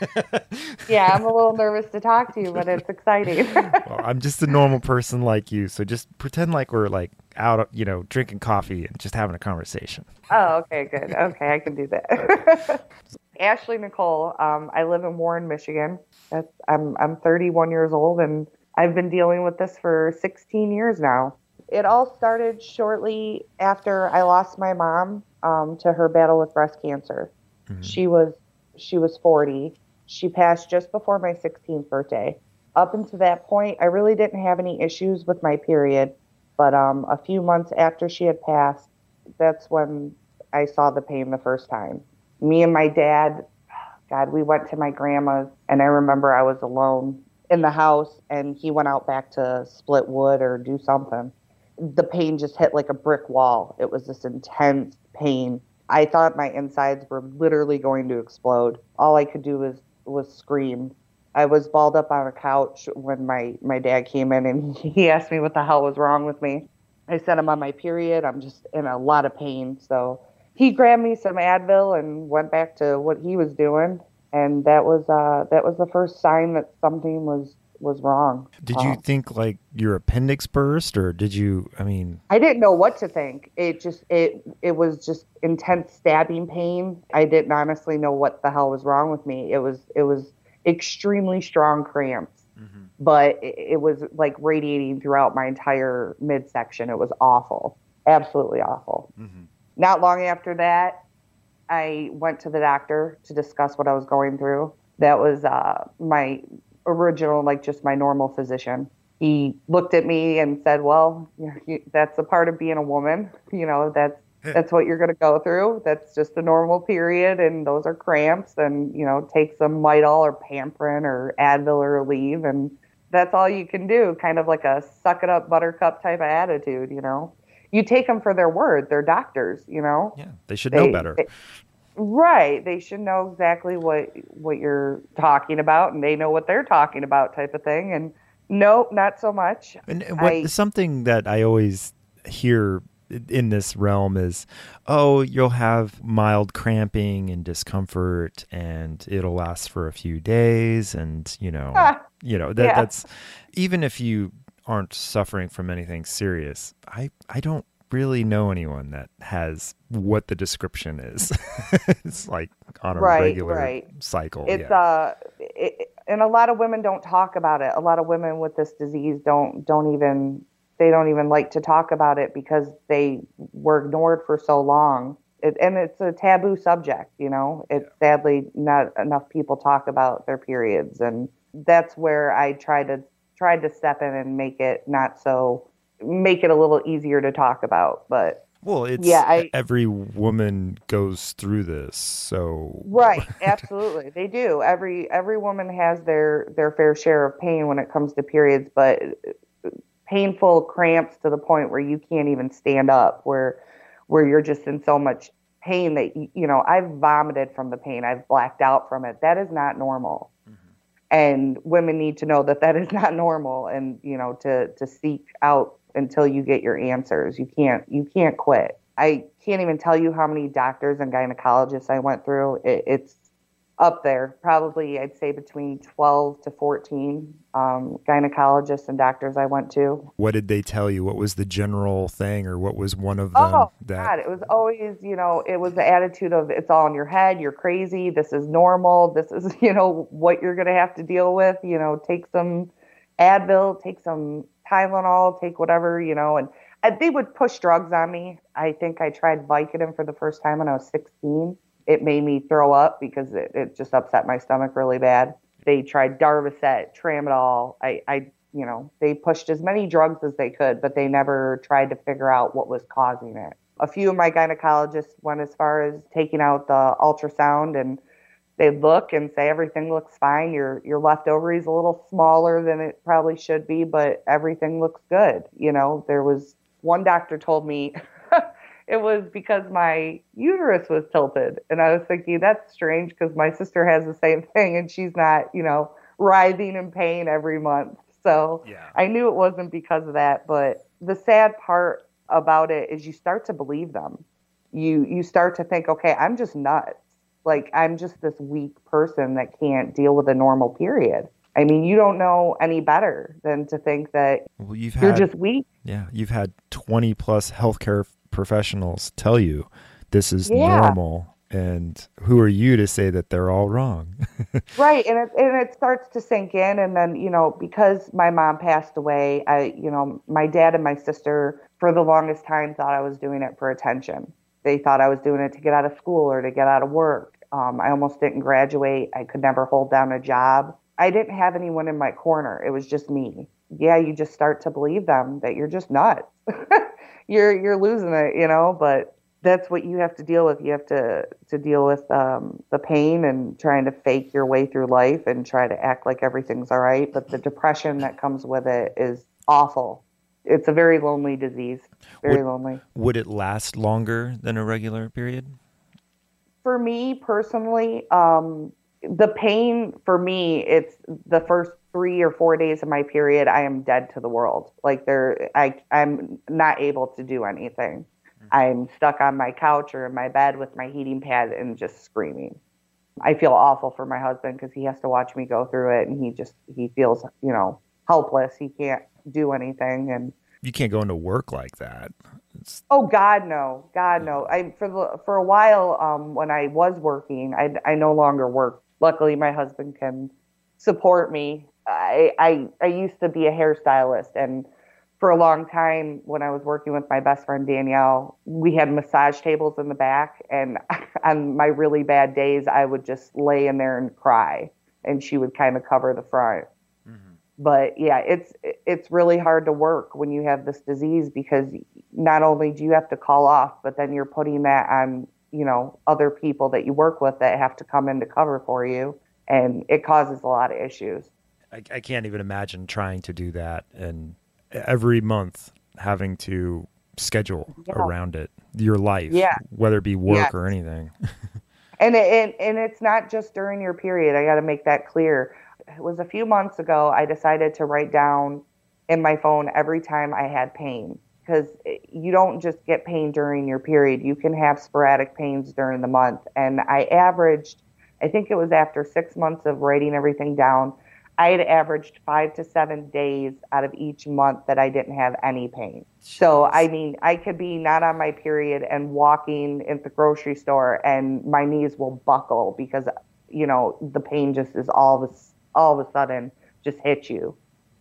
Yeah, I'm a little nervous to talk to you, but it's exciting. well, I'm just a normal person like you. So just pretend like we're like out, drinking coffee and just having a conversation. Oh, okay, good. Okay, I can do that. Ashley Nicole. I live in Warren, Michigan. I'm 31 years old, and I've been dealing with this for 16 years now. It all started shortly after I lost my mom to her battle with breast cancer. Mm-hmm. She was 40. She passed just before my 16th birthday. Up until that point, I really didn't have any issues with my period. But a few months after she had passed, that's when I saw the pain the first time. Me and my dad, God, we went to my grandma's, and I remember I was alone in the house, and he went out back to split wood or do something. The pain just hit like a brick wall. It was this intense pain. I thought my insides were literally going to explode. All I could do was scream. I was balled up on a couch when my dad came in, and he asked me what the hell was wrong with me. I said, I'm on my period. I'm just in a lot of pain. So he grabbed me some Advil and went back to what he was doing. And that was the first sign that something was wrong. Did you think like your appendix burst, or did you, I didn't know what to think. It was just intense stabbing pain. I didn't honestly know what the hell was wrong with me. It was extremely strong cramps, mm-hmm. but it was like radiating throughout my entire midsection. It was awful. Absolutely awful. Mm-hmm. Not long after that, I went to the doctor to discuss what I was going through. That was my original, like just my normal physician. He looked at me and said, well, that's a part of being a woman. That's what you're going to go through. That's just a normal period, and those are cramps, and, take some Midol or Pamprin or Advil or Aleve, and that's all you can do, kind of like a suck it up buttercup type of attitude, You take them for their word. They're doctors, Yeah, they should know better. Right. They should know exactly what you're talking about, and they know what they're talking about type of thing. And nope, not so much. And something that I always hear in this realm is, you'll have mild cramping and discomfort, and it'll last for a few days. And, that's, even if you aren't suffering from anything serious, I don't really know anyone that has what the description is. It's like on a regular cycle. It's and a lot of women don't talk about it. A lot of women with this disease don't even like to talk about it because they were ignored for so long. And it's a taboo subject, It's sadly not enough people talk about their periods, and that's where I tried to step in and make it a little easier to talk about. But every woman goes through this, so right, absolutely, they do. Every woman has their fair share of pain when it comes to periods, but painful cramps to the point where you can't even stand up, where you're just in so much pain that I've vomited from the pain, I've blacked out from it. That is not normal. And women need to know that is not normal, and to seek out until you get your answers. You can't quit. I can't even tell you how many doctors and gynecologists I went through. It's up there, probably I'd say between 12 to 14 gynecologists and doctors I went to. What did they tell you? What was the general thing, or what was one of them? Oh, God, it was always, it was the attitude of it's all in your head, you're crazy, this is normal, this is, what you're going to have to deal with, take some Advil, take some Tylenol, take whatever, and they would push drugs on me. I think I tried Vicodin for the first time when I was 16. It made me throw up because it just upset my stomach really bad. They tried Darvocet, Tramadol. They pushed as many drugs as they could, but they never tried to figure out what was causing it. A few of my gynecologists went as far as taking out the ultrasound, and they'd look and say, everything looks fine. Your left ovary is a little smaller than it probably should be, but everything looks good. There was one doctor told me it was because my uterus was tilted. And I was thinking, that's strange because my sister has the same thing and she's not, writhing in pain every month. So yeah. I knew it wasn't because of that. But the sad part about it is you start to believe them. You start to think, okay, I'm just nuts. Like, I'm just this weak person that can't deal with a normal period. I mean, you don't know any better than to think that you're just weak. Yeah, you've had 20 plus healthcare professionals tell you this is normal. And who are you to say that they're all wrong? Right. And it starts to sink in. And then, because my mom passed away, my dad and my sister for the longest time thought I was doing it for attention. They thought I was doing it to get out of school or to get out of work. I almost didn't graduate. I could never hold down a job. I didn't have anyone in my corner. It was just me. Yeah, you just start to believe them that you're just nuts. You're losing it, but that's what you have to deal with. You have to deal with the pain and trying to fake your way through life and try to act like everything's all right. But the depression that comes with it is awful. It's a very lonely disease. Very lonely. Would it last longer than a regular period? For me personally, the pain for me, it's the first 3 or 4 days of my period, I am dead to the world. Like I'm not able to do anything. I'm stuck on my couch or in my bed with my heating pad and just screaming. I feel awful for my husband because he has to watch me go through it, and he feels, helpless. He can't do anything, and you can't go into work like that. Oh God, no. God, no. For a while, when I was working, I no longer work. Luckily, my husband can support me. I used to be a hairstylist, and for a long time, when I was working with my best friend Danielle, we had massage tables in the back, and on my really bad days, I would just lay in there and cry, and she would kind of cover the front. But yeah, it's really hard to work when you have this disease, because not only do you have to call off, but then you're putting that on, other people that you work with that have to come in to cover for you. And it causes a lot of issues. I can't even imagine trying to do that and every month having to schedule around it, your life, whether it be work or anything. And it's not just during your period. I got to make that clear. It was a few months ago, I decided to write down in my phone every time I had pain, because you don't just get pain during your period. You can have sporadic pains during the month. And I averaged, I think it was after 6 months of writing everything down, I had averaged 5 to 7 days out of each month that I didn't have any pain. So, I mean, I could be not on my period and walking in the grocery store and my knees will buckle because, the pain just is all of a sudden just hit you,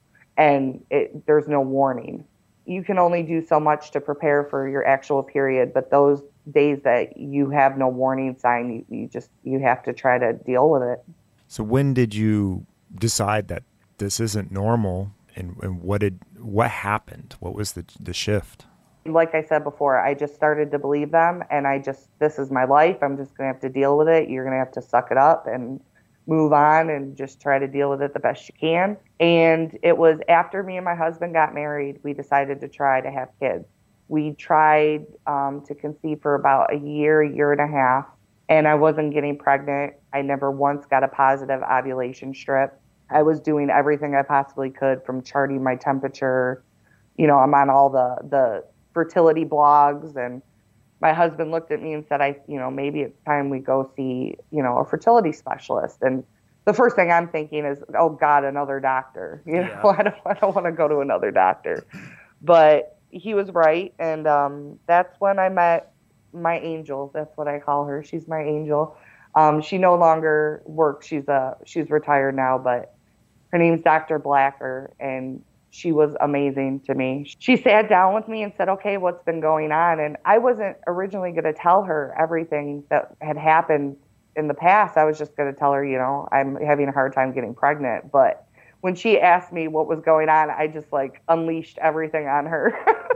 and there's no warning. You can only do so much to prepare for your actual period, but those days that you have no warning sign, you have to try to deal with it. So when did you decide that this isn't normal, and what happened? What was the shift? Like I said before, I just started to believe them, and this is my life. I'm just going to have to deal with it. You're going to have to suck it up and move on and just try to deal with it the best you can. And it was after me and my husband got married, we decided to try to have kids. We tried to conceive for about a year and a half, and I wasn't getting pregnant. I never once got a positive ovulation strip. I was doing everything I possibly could, from charting my temperature. I'm on all the fertility blogs, and my husband looked at me and said, maybe it's time we go see, a fertility specialist. And the first thing I'm thinking is, oh God, another doctor. I don't want to go to another doctor. But he was right. And that's when I met my angel. That's what I call her. She's my angel. She no longer works. She's retired now, but her name's Dr. Blacker, and she was amazing to me. She sat down with me and said, okay, what's been going on? And I wasn't originally going to tell her everything that had happened in the past. I was just going to tell her, I'm having a hard time getting pregnant. But when she asked me what was going on, I just unleashed everything on her.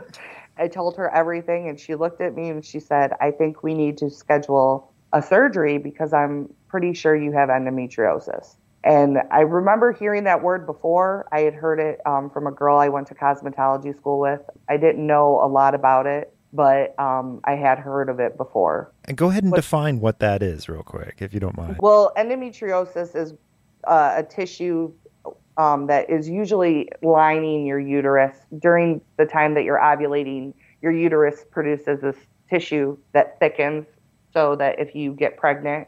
I told her everything, and she looked at me and she said, I think we need to schedule a surgery because I'm pretty sure you have endometriosis. And I remember hearing that word before. I had heard it from a girl I went to cosmetology school with. I didn't know a lot about it, but I had heard of it before. And go ahead and define what that is real quick, if you don't mind. Well, endometriosis is a tissue that is usually lining your uterus. During the time that you're ovulating, your uterus produces this tissue that thickens so that if you get pregnant,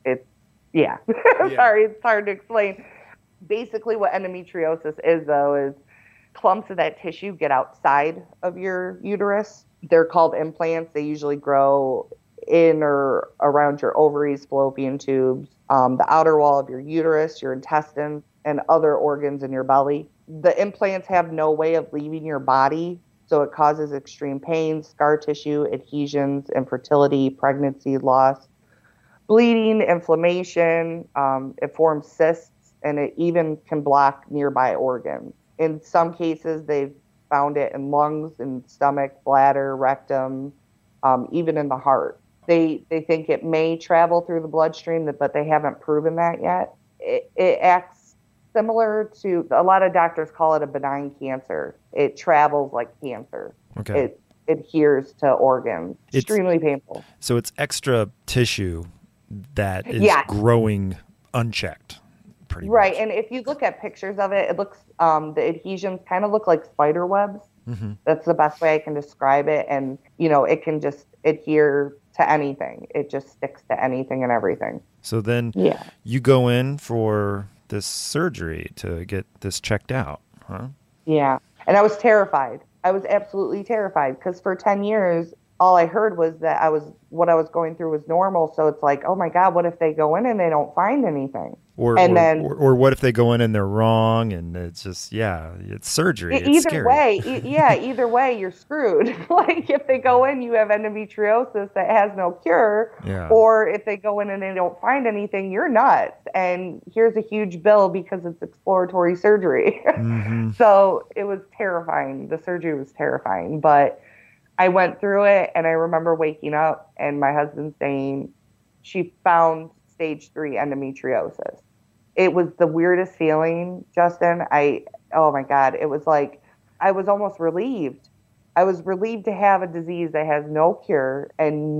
yeah. Sorry, it's hard to explain. Basically what endometriosis is, though, is clumps of that tissue get outside of your uterus. They're called implants. They usually grow in or around your ovaries, fallopian tubes, the outer wall of your uterus, your intestines, and other organs in your belly. The implants have no way of leaving your body, so it causes extreme pain, scar tissue, adhesions, infertility, pregnancy loss, bleeding, inflammation. It forms cysts, and it even can block nearby organs. In some cases, they've found it in lungs, in stomach, bladder, rectum, even in the heart. They think it may travel through the bloodstream, but they haven't proven that yet. It acts similar to, a lot of doctors call it a benign cancer. It travels like cancer. Okay. It adheres to organs. Extremely painful. So it's extra tissue that is growing unchecked, pretty much. Right, and if you look at pictures of it, it looks, the adhesions kind of look like spider webs. Mm-hmm. That's the best way I can describe it. And, it can just adhere to anything. It just sticks to anything and everything. So then you go in for this surgery to get this checked out, huh? Yeah, and I was terrified. I was absolutely terrified because for 10 years, all I heard was that what I was going through was normal. So it's like, oh my God, what if they go in and they don't find anything? Or what if they go in and they're wrong and it's just, it's surgery. It's either scary. way, either way, you're screwed. Like if they go in, you have endometriosis that has no cure. Yeah. Or if they go in and they don't find anything, you're nuts. And here's a huge bill because it's exploratory surgery. Mm-hmm. So it was terrifying. The surgery was terrifying, but I went through it, and I remember waking up and my husband saying she found stage 3 endometriosis. It was the weirdest feeling, Justin. Oh my God, it was like I was almost relieved. I was relieved to have a disease that has no cure and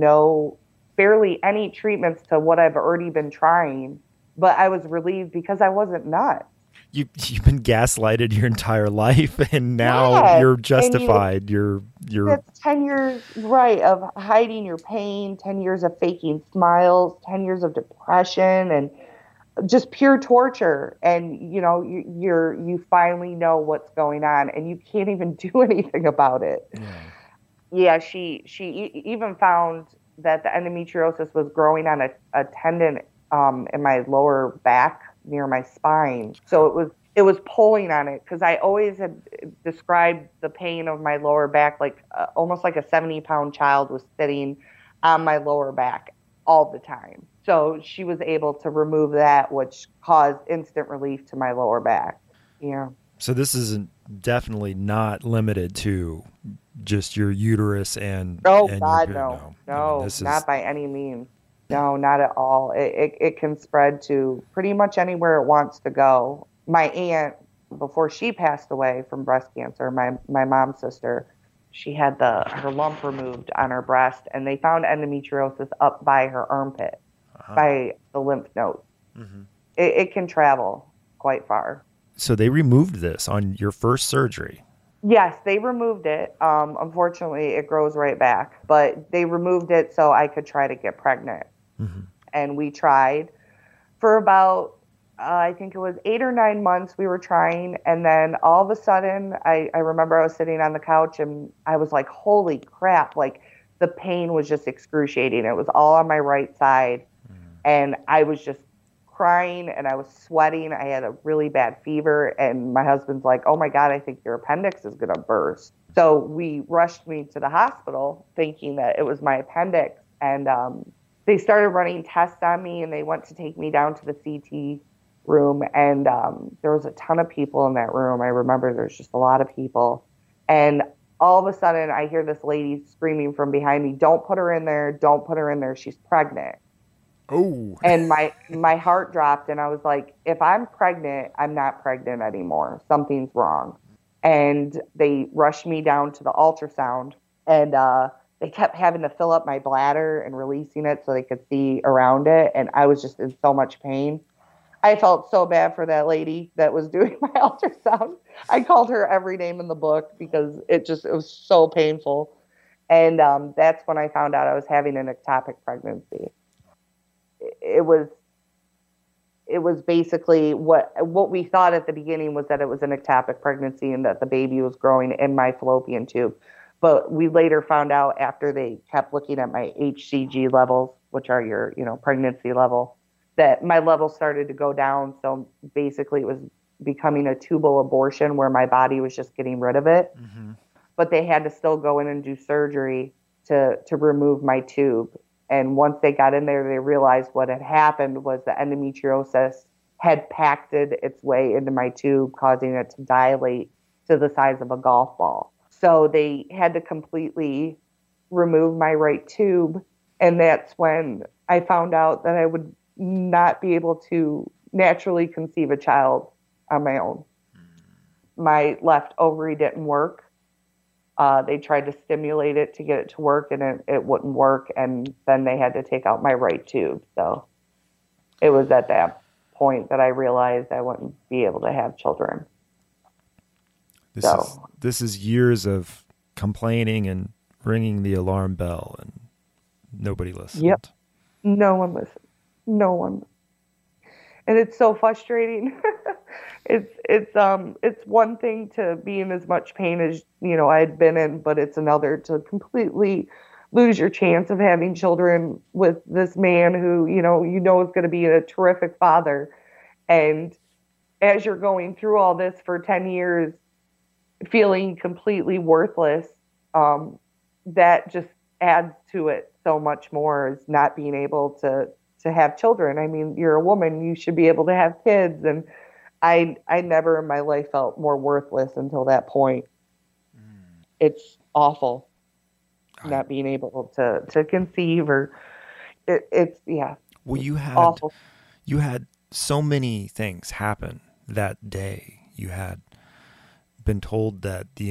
barely any treatments to what I've already been trying. But I was relieved because I wasn't nuts. You've been gaslighted your entire life, and now you're justified. That's 10 years, right, of hiding your pain, 10 years of faking smiles, 10 years of depression, and just pure torture. And you finally know what's going on, and you can't even do anything about it. Yeah, she even found that the endometriosis was growing on a tendon in my lower back near my spine. So it was pulling on it because I always had described the pain of my lower back like almost like a 70-pound child was sitting on my lower back all the time. So she was able to remove that, which caused instant relief to my lower back. Yeah. So this isn't definitely not limited to just your uterus and God, no, not by any means. No, not at all. It can spread to pretty much anywhere it wants to go. My aunt, before she passed away from breast cancer, my mom's sister, she had her lump removed on her breast, and they found endometriosis up by her armpit, by the lymph nodes. Mm-hmm. It can travel quite far. So they removed this on your first surgery? Yes, they removed it. Unfortunately, it grows right back, but they removed it so I could try to get pregnant. Mm-hmm. And we tried for about, I think it was 8 or 9 months we were trying. And then all of a sudden, I remember I was sitting on the couch and I was like, holy crap. Like the pain was just excruciating. It was all on my right side. Mm-hmm. And I was just crying and I was sweating. I had a really bad fever. And my husband's like, oh my God, I think your appendix is going to burst. So we rushed me to the hospital thinking that it was my appendix. And, they started running tests on me, and they went to take me down to the CT room, and there was a ton of people in that room. I remember there's just a lot of people. And all of a sudden, I hear this lady screaming from behind me, don't put her in there, don't put her in there, she's pregnant. Oh. And my heart dropped, and I was like, if I'm pregnant, I'm not pregnant anymore. Something's wrong. And they rushed me down to the ultrasound, and they kept having to fill up my bladder and releasing it so they could see around it. And I was just in so much pain. I felt so bad for that lady that was doing my ultrasound. I called her every name in the book because it was so painful. And that's when I found out I was having an ectopic pregnancy. It was basically what we thought at the beginning was that it was an ectopic pregnancy and that the baby was growing in my fallopian tube. But we later found out after they kept looking at my HCG levels, which are your, pregnancy level, that my levels started to go down. So basically it was becoming a tubal abortion where my body was just getting rid of it. Mm-hmm. But they had to still go in and do surgery to remove my tube. And once they got in there, they realized what had happened was the endometriosis had packed its way into my tube, causing it to dilate to the size of a golf ball. So they had to completely remove my right tube. And that's when I found out that I would not be able to naturally conceive a child on my own. My left ovary didn't work. They tried to stimulate it to get it to work, and it wouldn't work. And then they had to take out my right tube. So it was at that point that I realized I wouldn't be able to have children. This is years of complaining and ringing the alarm bell, and nobody listened. Yep. No one listened. No one. And it's so frustrating. It's one thing to be in as much pain as, I'd been in, but it's another to completely lose your chance of having children with this man who, is going to be a terrific father. And as you're going through all this for 10 years, feeling completely worthless, that just adds to it so much more, is not being able to have children. I mean, you're a woman, you should be able to have kids. And I never in my life felt more worthless until that point. It's awful not being able to conceive, or it's yeah. Well, you had so many things happen that day. You had been told that the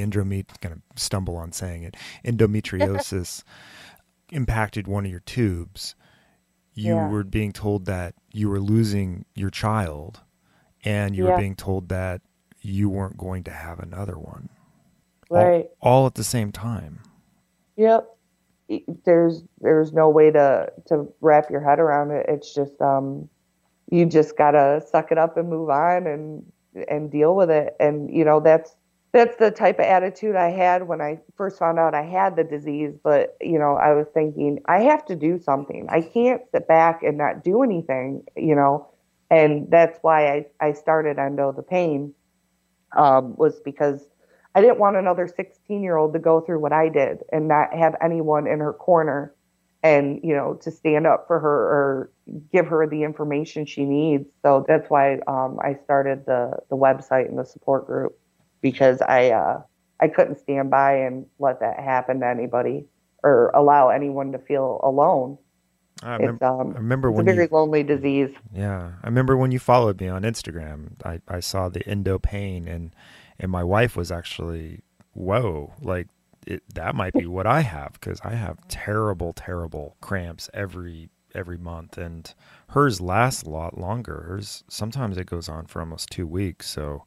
endometriosis impacted one of your tubes. You were being told that you were losing your child, and you were being told that you weren't going to have another one. Right. All at the same time. Yep. There's no way to wrap your head around it. It's just, you just gotta suck it up and move on and deal with it. And, that's the type of attitude I had when I first found out I had the disease. But, I was thinking, I have to do something. I can't sit back and not do anything, and that's why I started Endo the Pain, was because I didn't want another 16-year-old to go through what I did and not have anyone in her corner and, to stand up for her or give her the information she needs. So that's why I started the website and the support group. Because I couldn't stand by and let that happen to anybody or allow anyone to feel alone. I remember when it's a very lonely disease. Yeah, I remember when you followed me on Instagram. I saw the Endo Pain, and my wife was actually, whoa, like that might be what I have, because I have terrible cramps every month, and hers lasts a lot longer. Hers sometimes it goes on for almost 2 weeks, so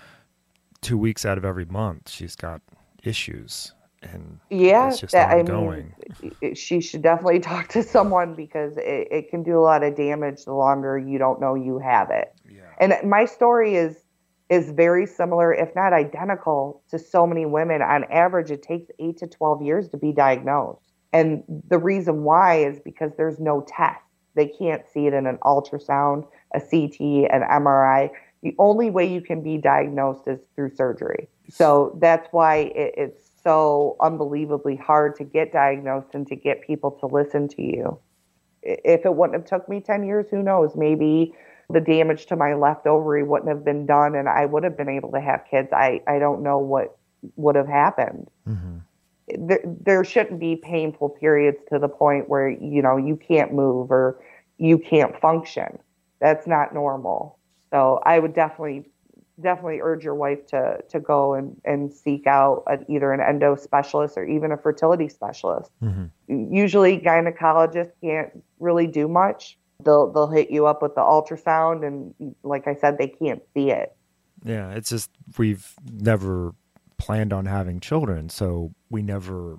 2 weeks out of every month she's got issues, and it's just ongoing. She should definitely talk to someone, because it can do a lot of damage the longer you don't know you have it. And my story is very similar, if not identical, to so many women. On average, it takes 8 to 12 years to be diagnosed, and the reason why is because there's no test. They can't see it in an ultrasound, a CT, an MRI. The only way you can be diagnosed is through surgery. So that's why it's so unbelievably hard to get diagnosed and to get people to listen to you. If it wouldn't have took me 10 years, who knows? Maybe the damage to my left ovary wouldn't have been done and I would have been able to have kids. I don't know what would have happened. Mm-hmm. There shouldn't be painful periods to the point where, you can't move or you can't function. That's not normal. So I would definitely urge your wife to go and seek out either an endo specialist or even a fertility specialist. Mm-hmm. Usually gynecologists can't really do much. They'll hit you up with the ultrasound, and like I said, they can't see it. Yeah, it's just we've never planned on having children, so we never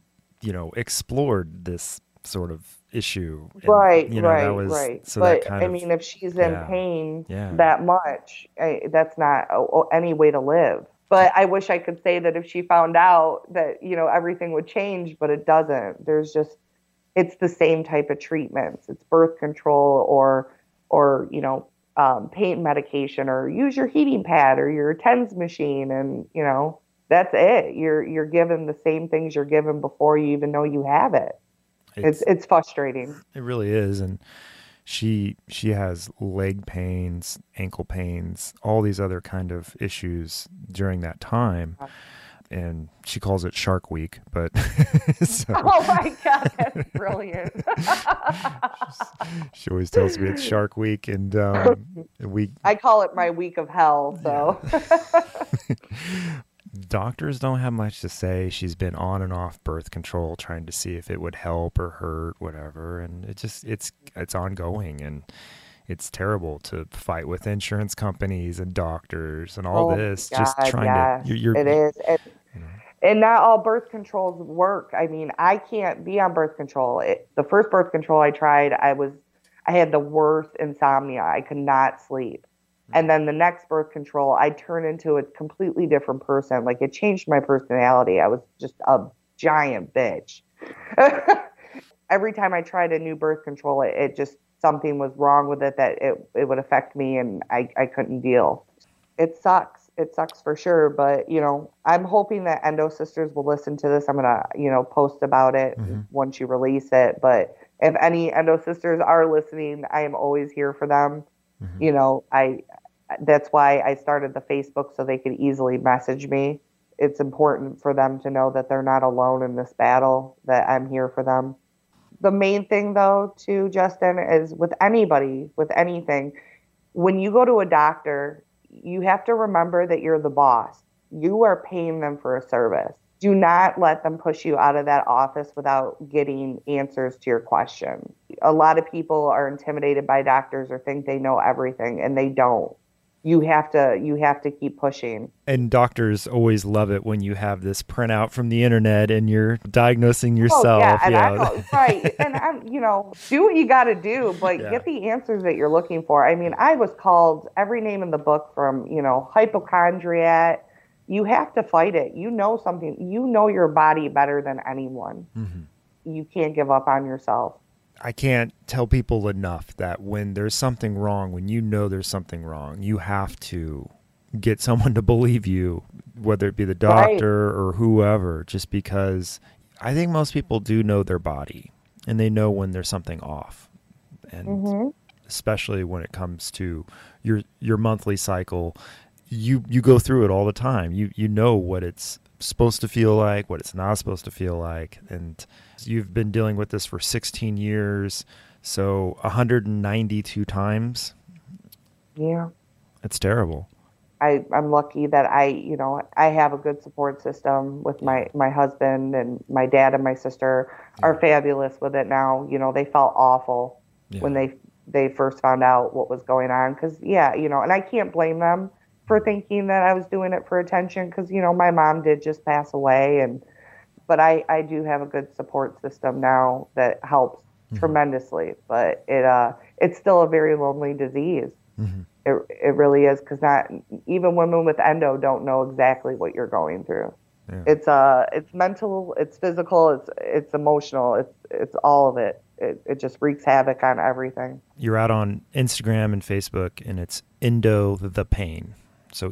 explored this sort of issue. And, Right, that right, was, right. so that But kind I of, mean, if she's in yeah, pain yeah. that much, that's not any way to live. But I wish I could say that if she found out that, everything would change, but it doesn't. It's the same type of treatments. It's birth control or pain medication, or use your heating pad or your TENS machine, and that's it. You're given the same things you're given before you even know you have it. It's frustrating. It really is. And she has leg pains, ankle pains, all these other kind of issues during that time. And she calls it Shark Week, but oh my God, that's brilliant. She always tells me it's Shark Week, and I call it my week of hell. So doctors don't have much to say. She's been on and off birth control, trying to see if it would help or hurt, whatever, and it's ongoing, and it's terrible to fight with insurance companies and doctors and all this. God, just trying to. It is. And not all birth controls work. I mean, I can't be on birth control. The first birth control I tried, I had the worst insomnia. I could not sleep. And then the next birth control, I turned into a completely different person. Like, it changed my personality. I was just a giant bitch. Every time I tried a new birth control, it just, something was wrong with it that it would affect me, and I couldn't deal. It sucks. It sucks for sure. But, I'm hoping that Endo Sisters will listen to this. I'm going to, post about it once you release it. But if any Endo Sisters are listening, I am always here for them. That's why I started the Facebook, so they could easily message me. It's important for them to know that they're not alone in this battle, that I'm here for them. The main thing, though, too, Justin, is with anybody, with anything, when you go to a doctor, you have to remember that you're the boss. You are paying them for a service. Do not let them push you out of that office without getting answers to your questions. A lot of people are intimidated by doctors or think they know everything, and they don't. You have to keep pushing. And doctors always love it when you have this printout from the internet and you're diagnosing yourself. Oh, yeah, and right. And do what you got to do, but get the answers that you're looking for. I mean, I was called every name in the book, from, hypochondriac. You have to fight it. You know something. You know your body better than anyone. Mm-hmm. You can't give up on yourself. I can't tell people enough that when there's something wrong, when you know there's something wrong, you have to get someone to believe you, whether it be the doctor or whoever, just because I think most people do know their body and they know when there's something off. And especially when it comes to your monthly cycle, you go through it all the time. You know what it's supposed to feel like, what it's not supposed to feel like. And you've been dealing with this for 16 years, so 192 times. Yeah. It's terrible. I'm lucky that I have a good support system with my husband, and my dad and my sister are fabulous with it now. They felt awful when they first found out what was going on, because, and I can't blame them for thinking that I was doing it for attention, because, my mom did just pass away, but I do have a good support system now that helps tremendously. But it's still a very lonely disease. Mm-hmm. It really is, because not even women with endo don't know exactly what you're going through. Yeah. It's mental, it's physical, it's emotional, it's all of it. It just wreaks havoc on everything. You're out on Instagram and Facebook, and it's Endo the Pain. So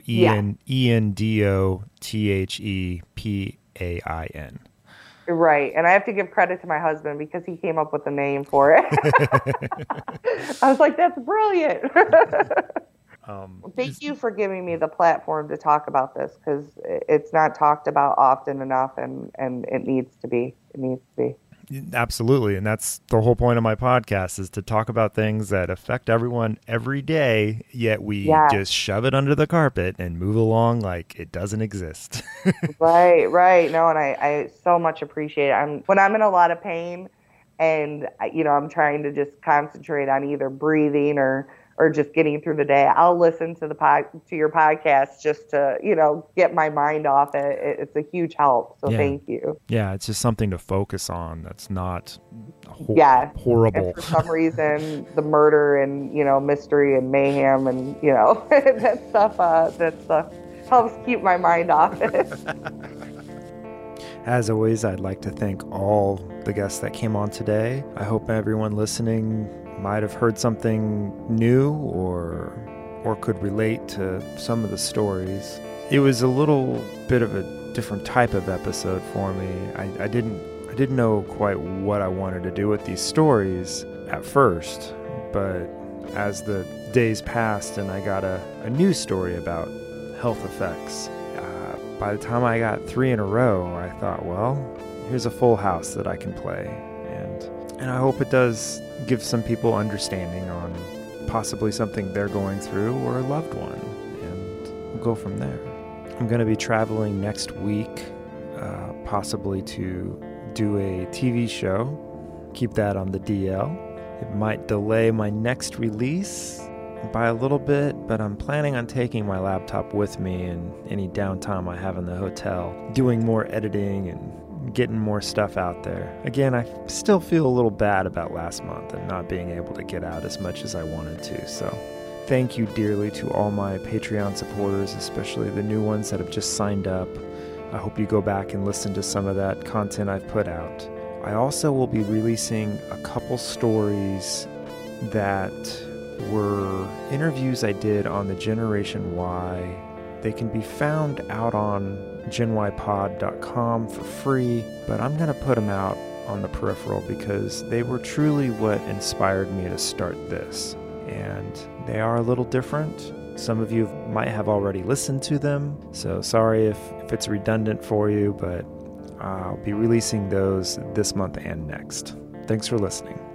ENDOTHEPAIN. Right. And I have to give credit to my husband, because he came up with the name for it. I was like, that's brilliant. Thank you for giving me the platform to talk about this, because it's not talked about often enough, and it needs to be. It needs to be. Absolutely. And that's the whole point of my podcast, is to talk about things that affect everyone every day, yet we just shove it under the carpet and move along like it doesn't exist. Right. No, and I so much appreciate it. When I'm in a lot of pain, and I'm trying to just concentrate on either breathing or or just getting through the day, I'll listen to to your podcast just to, get my mind off it. It's a huge help. So thank you. Yeah, it's just something to focus on. That's not horrible. And for some reason, the murder and, mystery and mayhem and, that stuff helps keep my mind off it. As always, I'd like to thank all the guests that came on today. I hope everyone listening might have heard something new or could relate to some of the stories. It was a little bit of a different type of episode for me. I didn't know quite what I wanted to do with these stories at first, but as the days passed and I got a new story about health effects, by the time I got 3 in a row, I thought, well, here's a full house that I can play. And I hope it does give some people understanding on possibly something they're going through or a loved one. And we'll go from there. I'm going to be traveling next week, possibly to do a TV show. Keep that on the DL. It might delay my next release by a little bit, but I'm planning on taking my laptop with me and any downtime I have in the hotel, doing more editing and getting more stuff out there. Again, I still feel a little bad about last month and not being able to get out as much as I wanted to, so thank you dearly to all my Patreon supporters, especially the new ones that have just signed up. I hope you go back and listen to some of that content I've put out. I also will be releasing a couple stories that were interviews I did on the Generation Y. They can be found out on genypod.com for free, but I'm going to put them out on the peripheral because they were truly what inspired me to start this. And they are a little different. Some of you might have already listened to them, so sorry if it's redundant for you, but I'll be releasing those this month and next. Thanks for listening.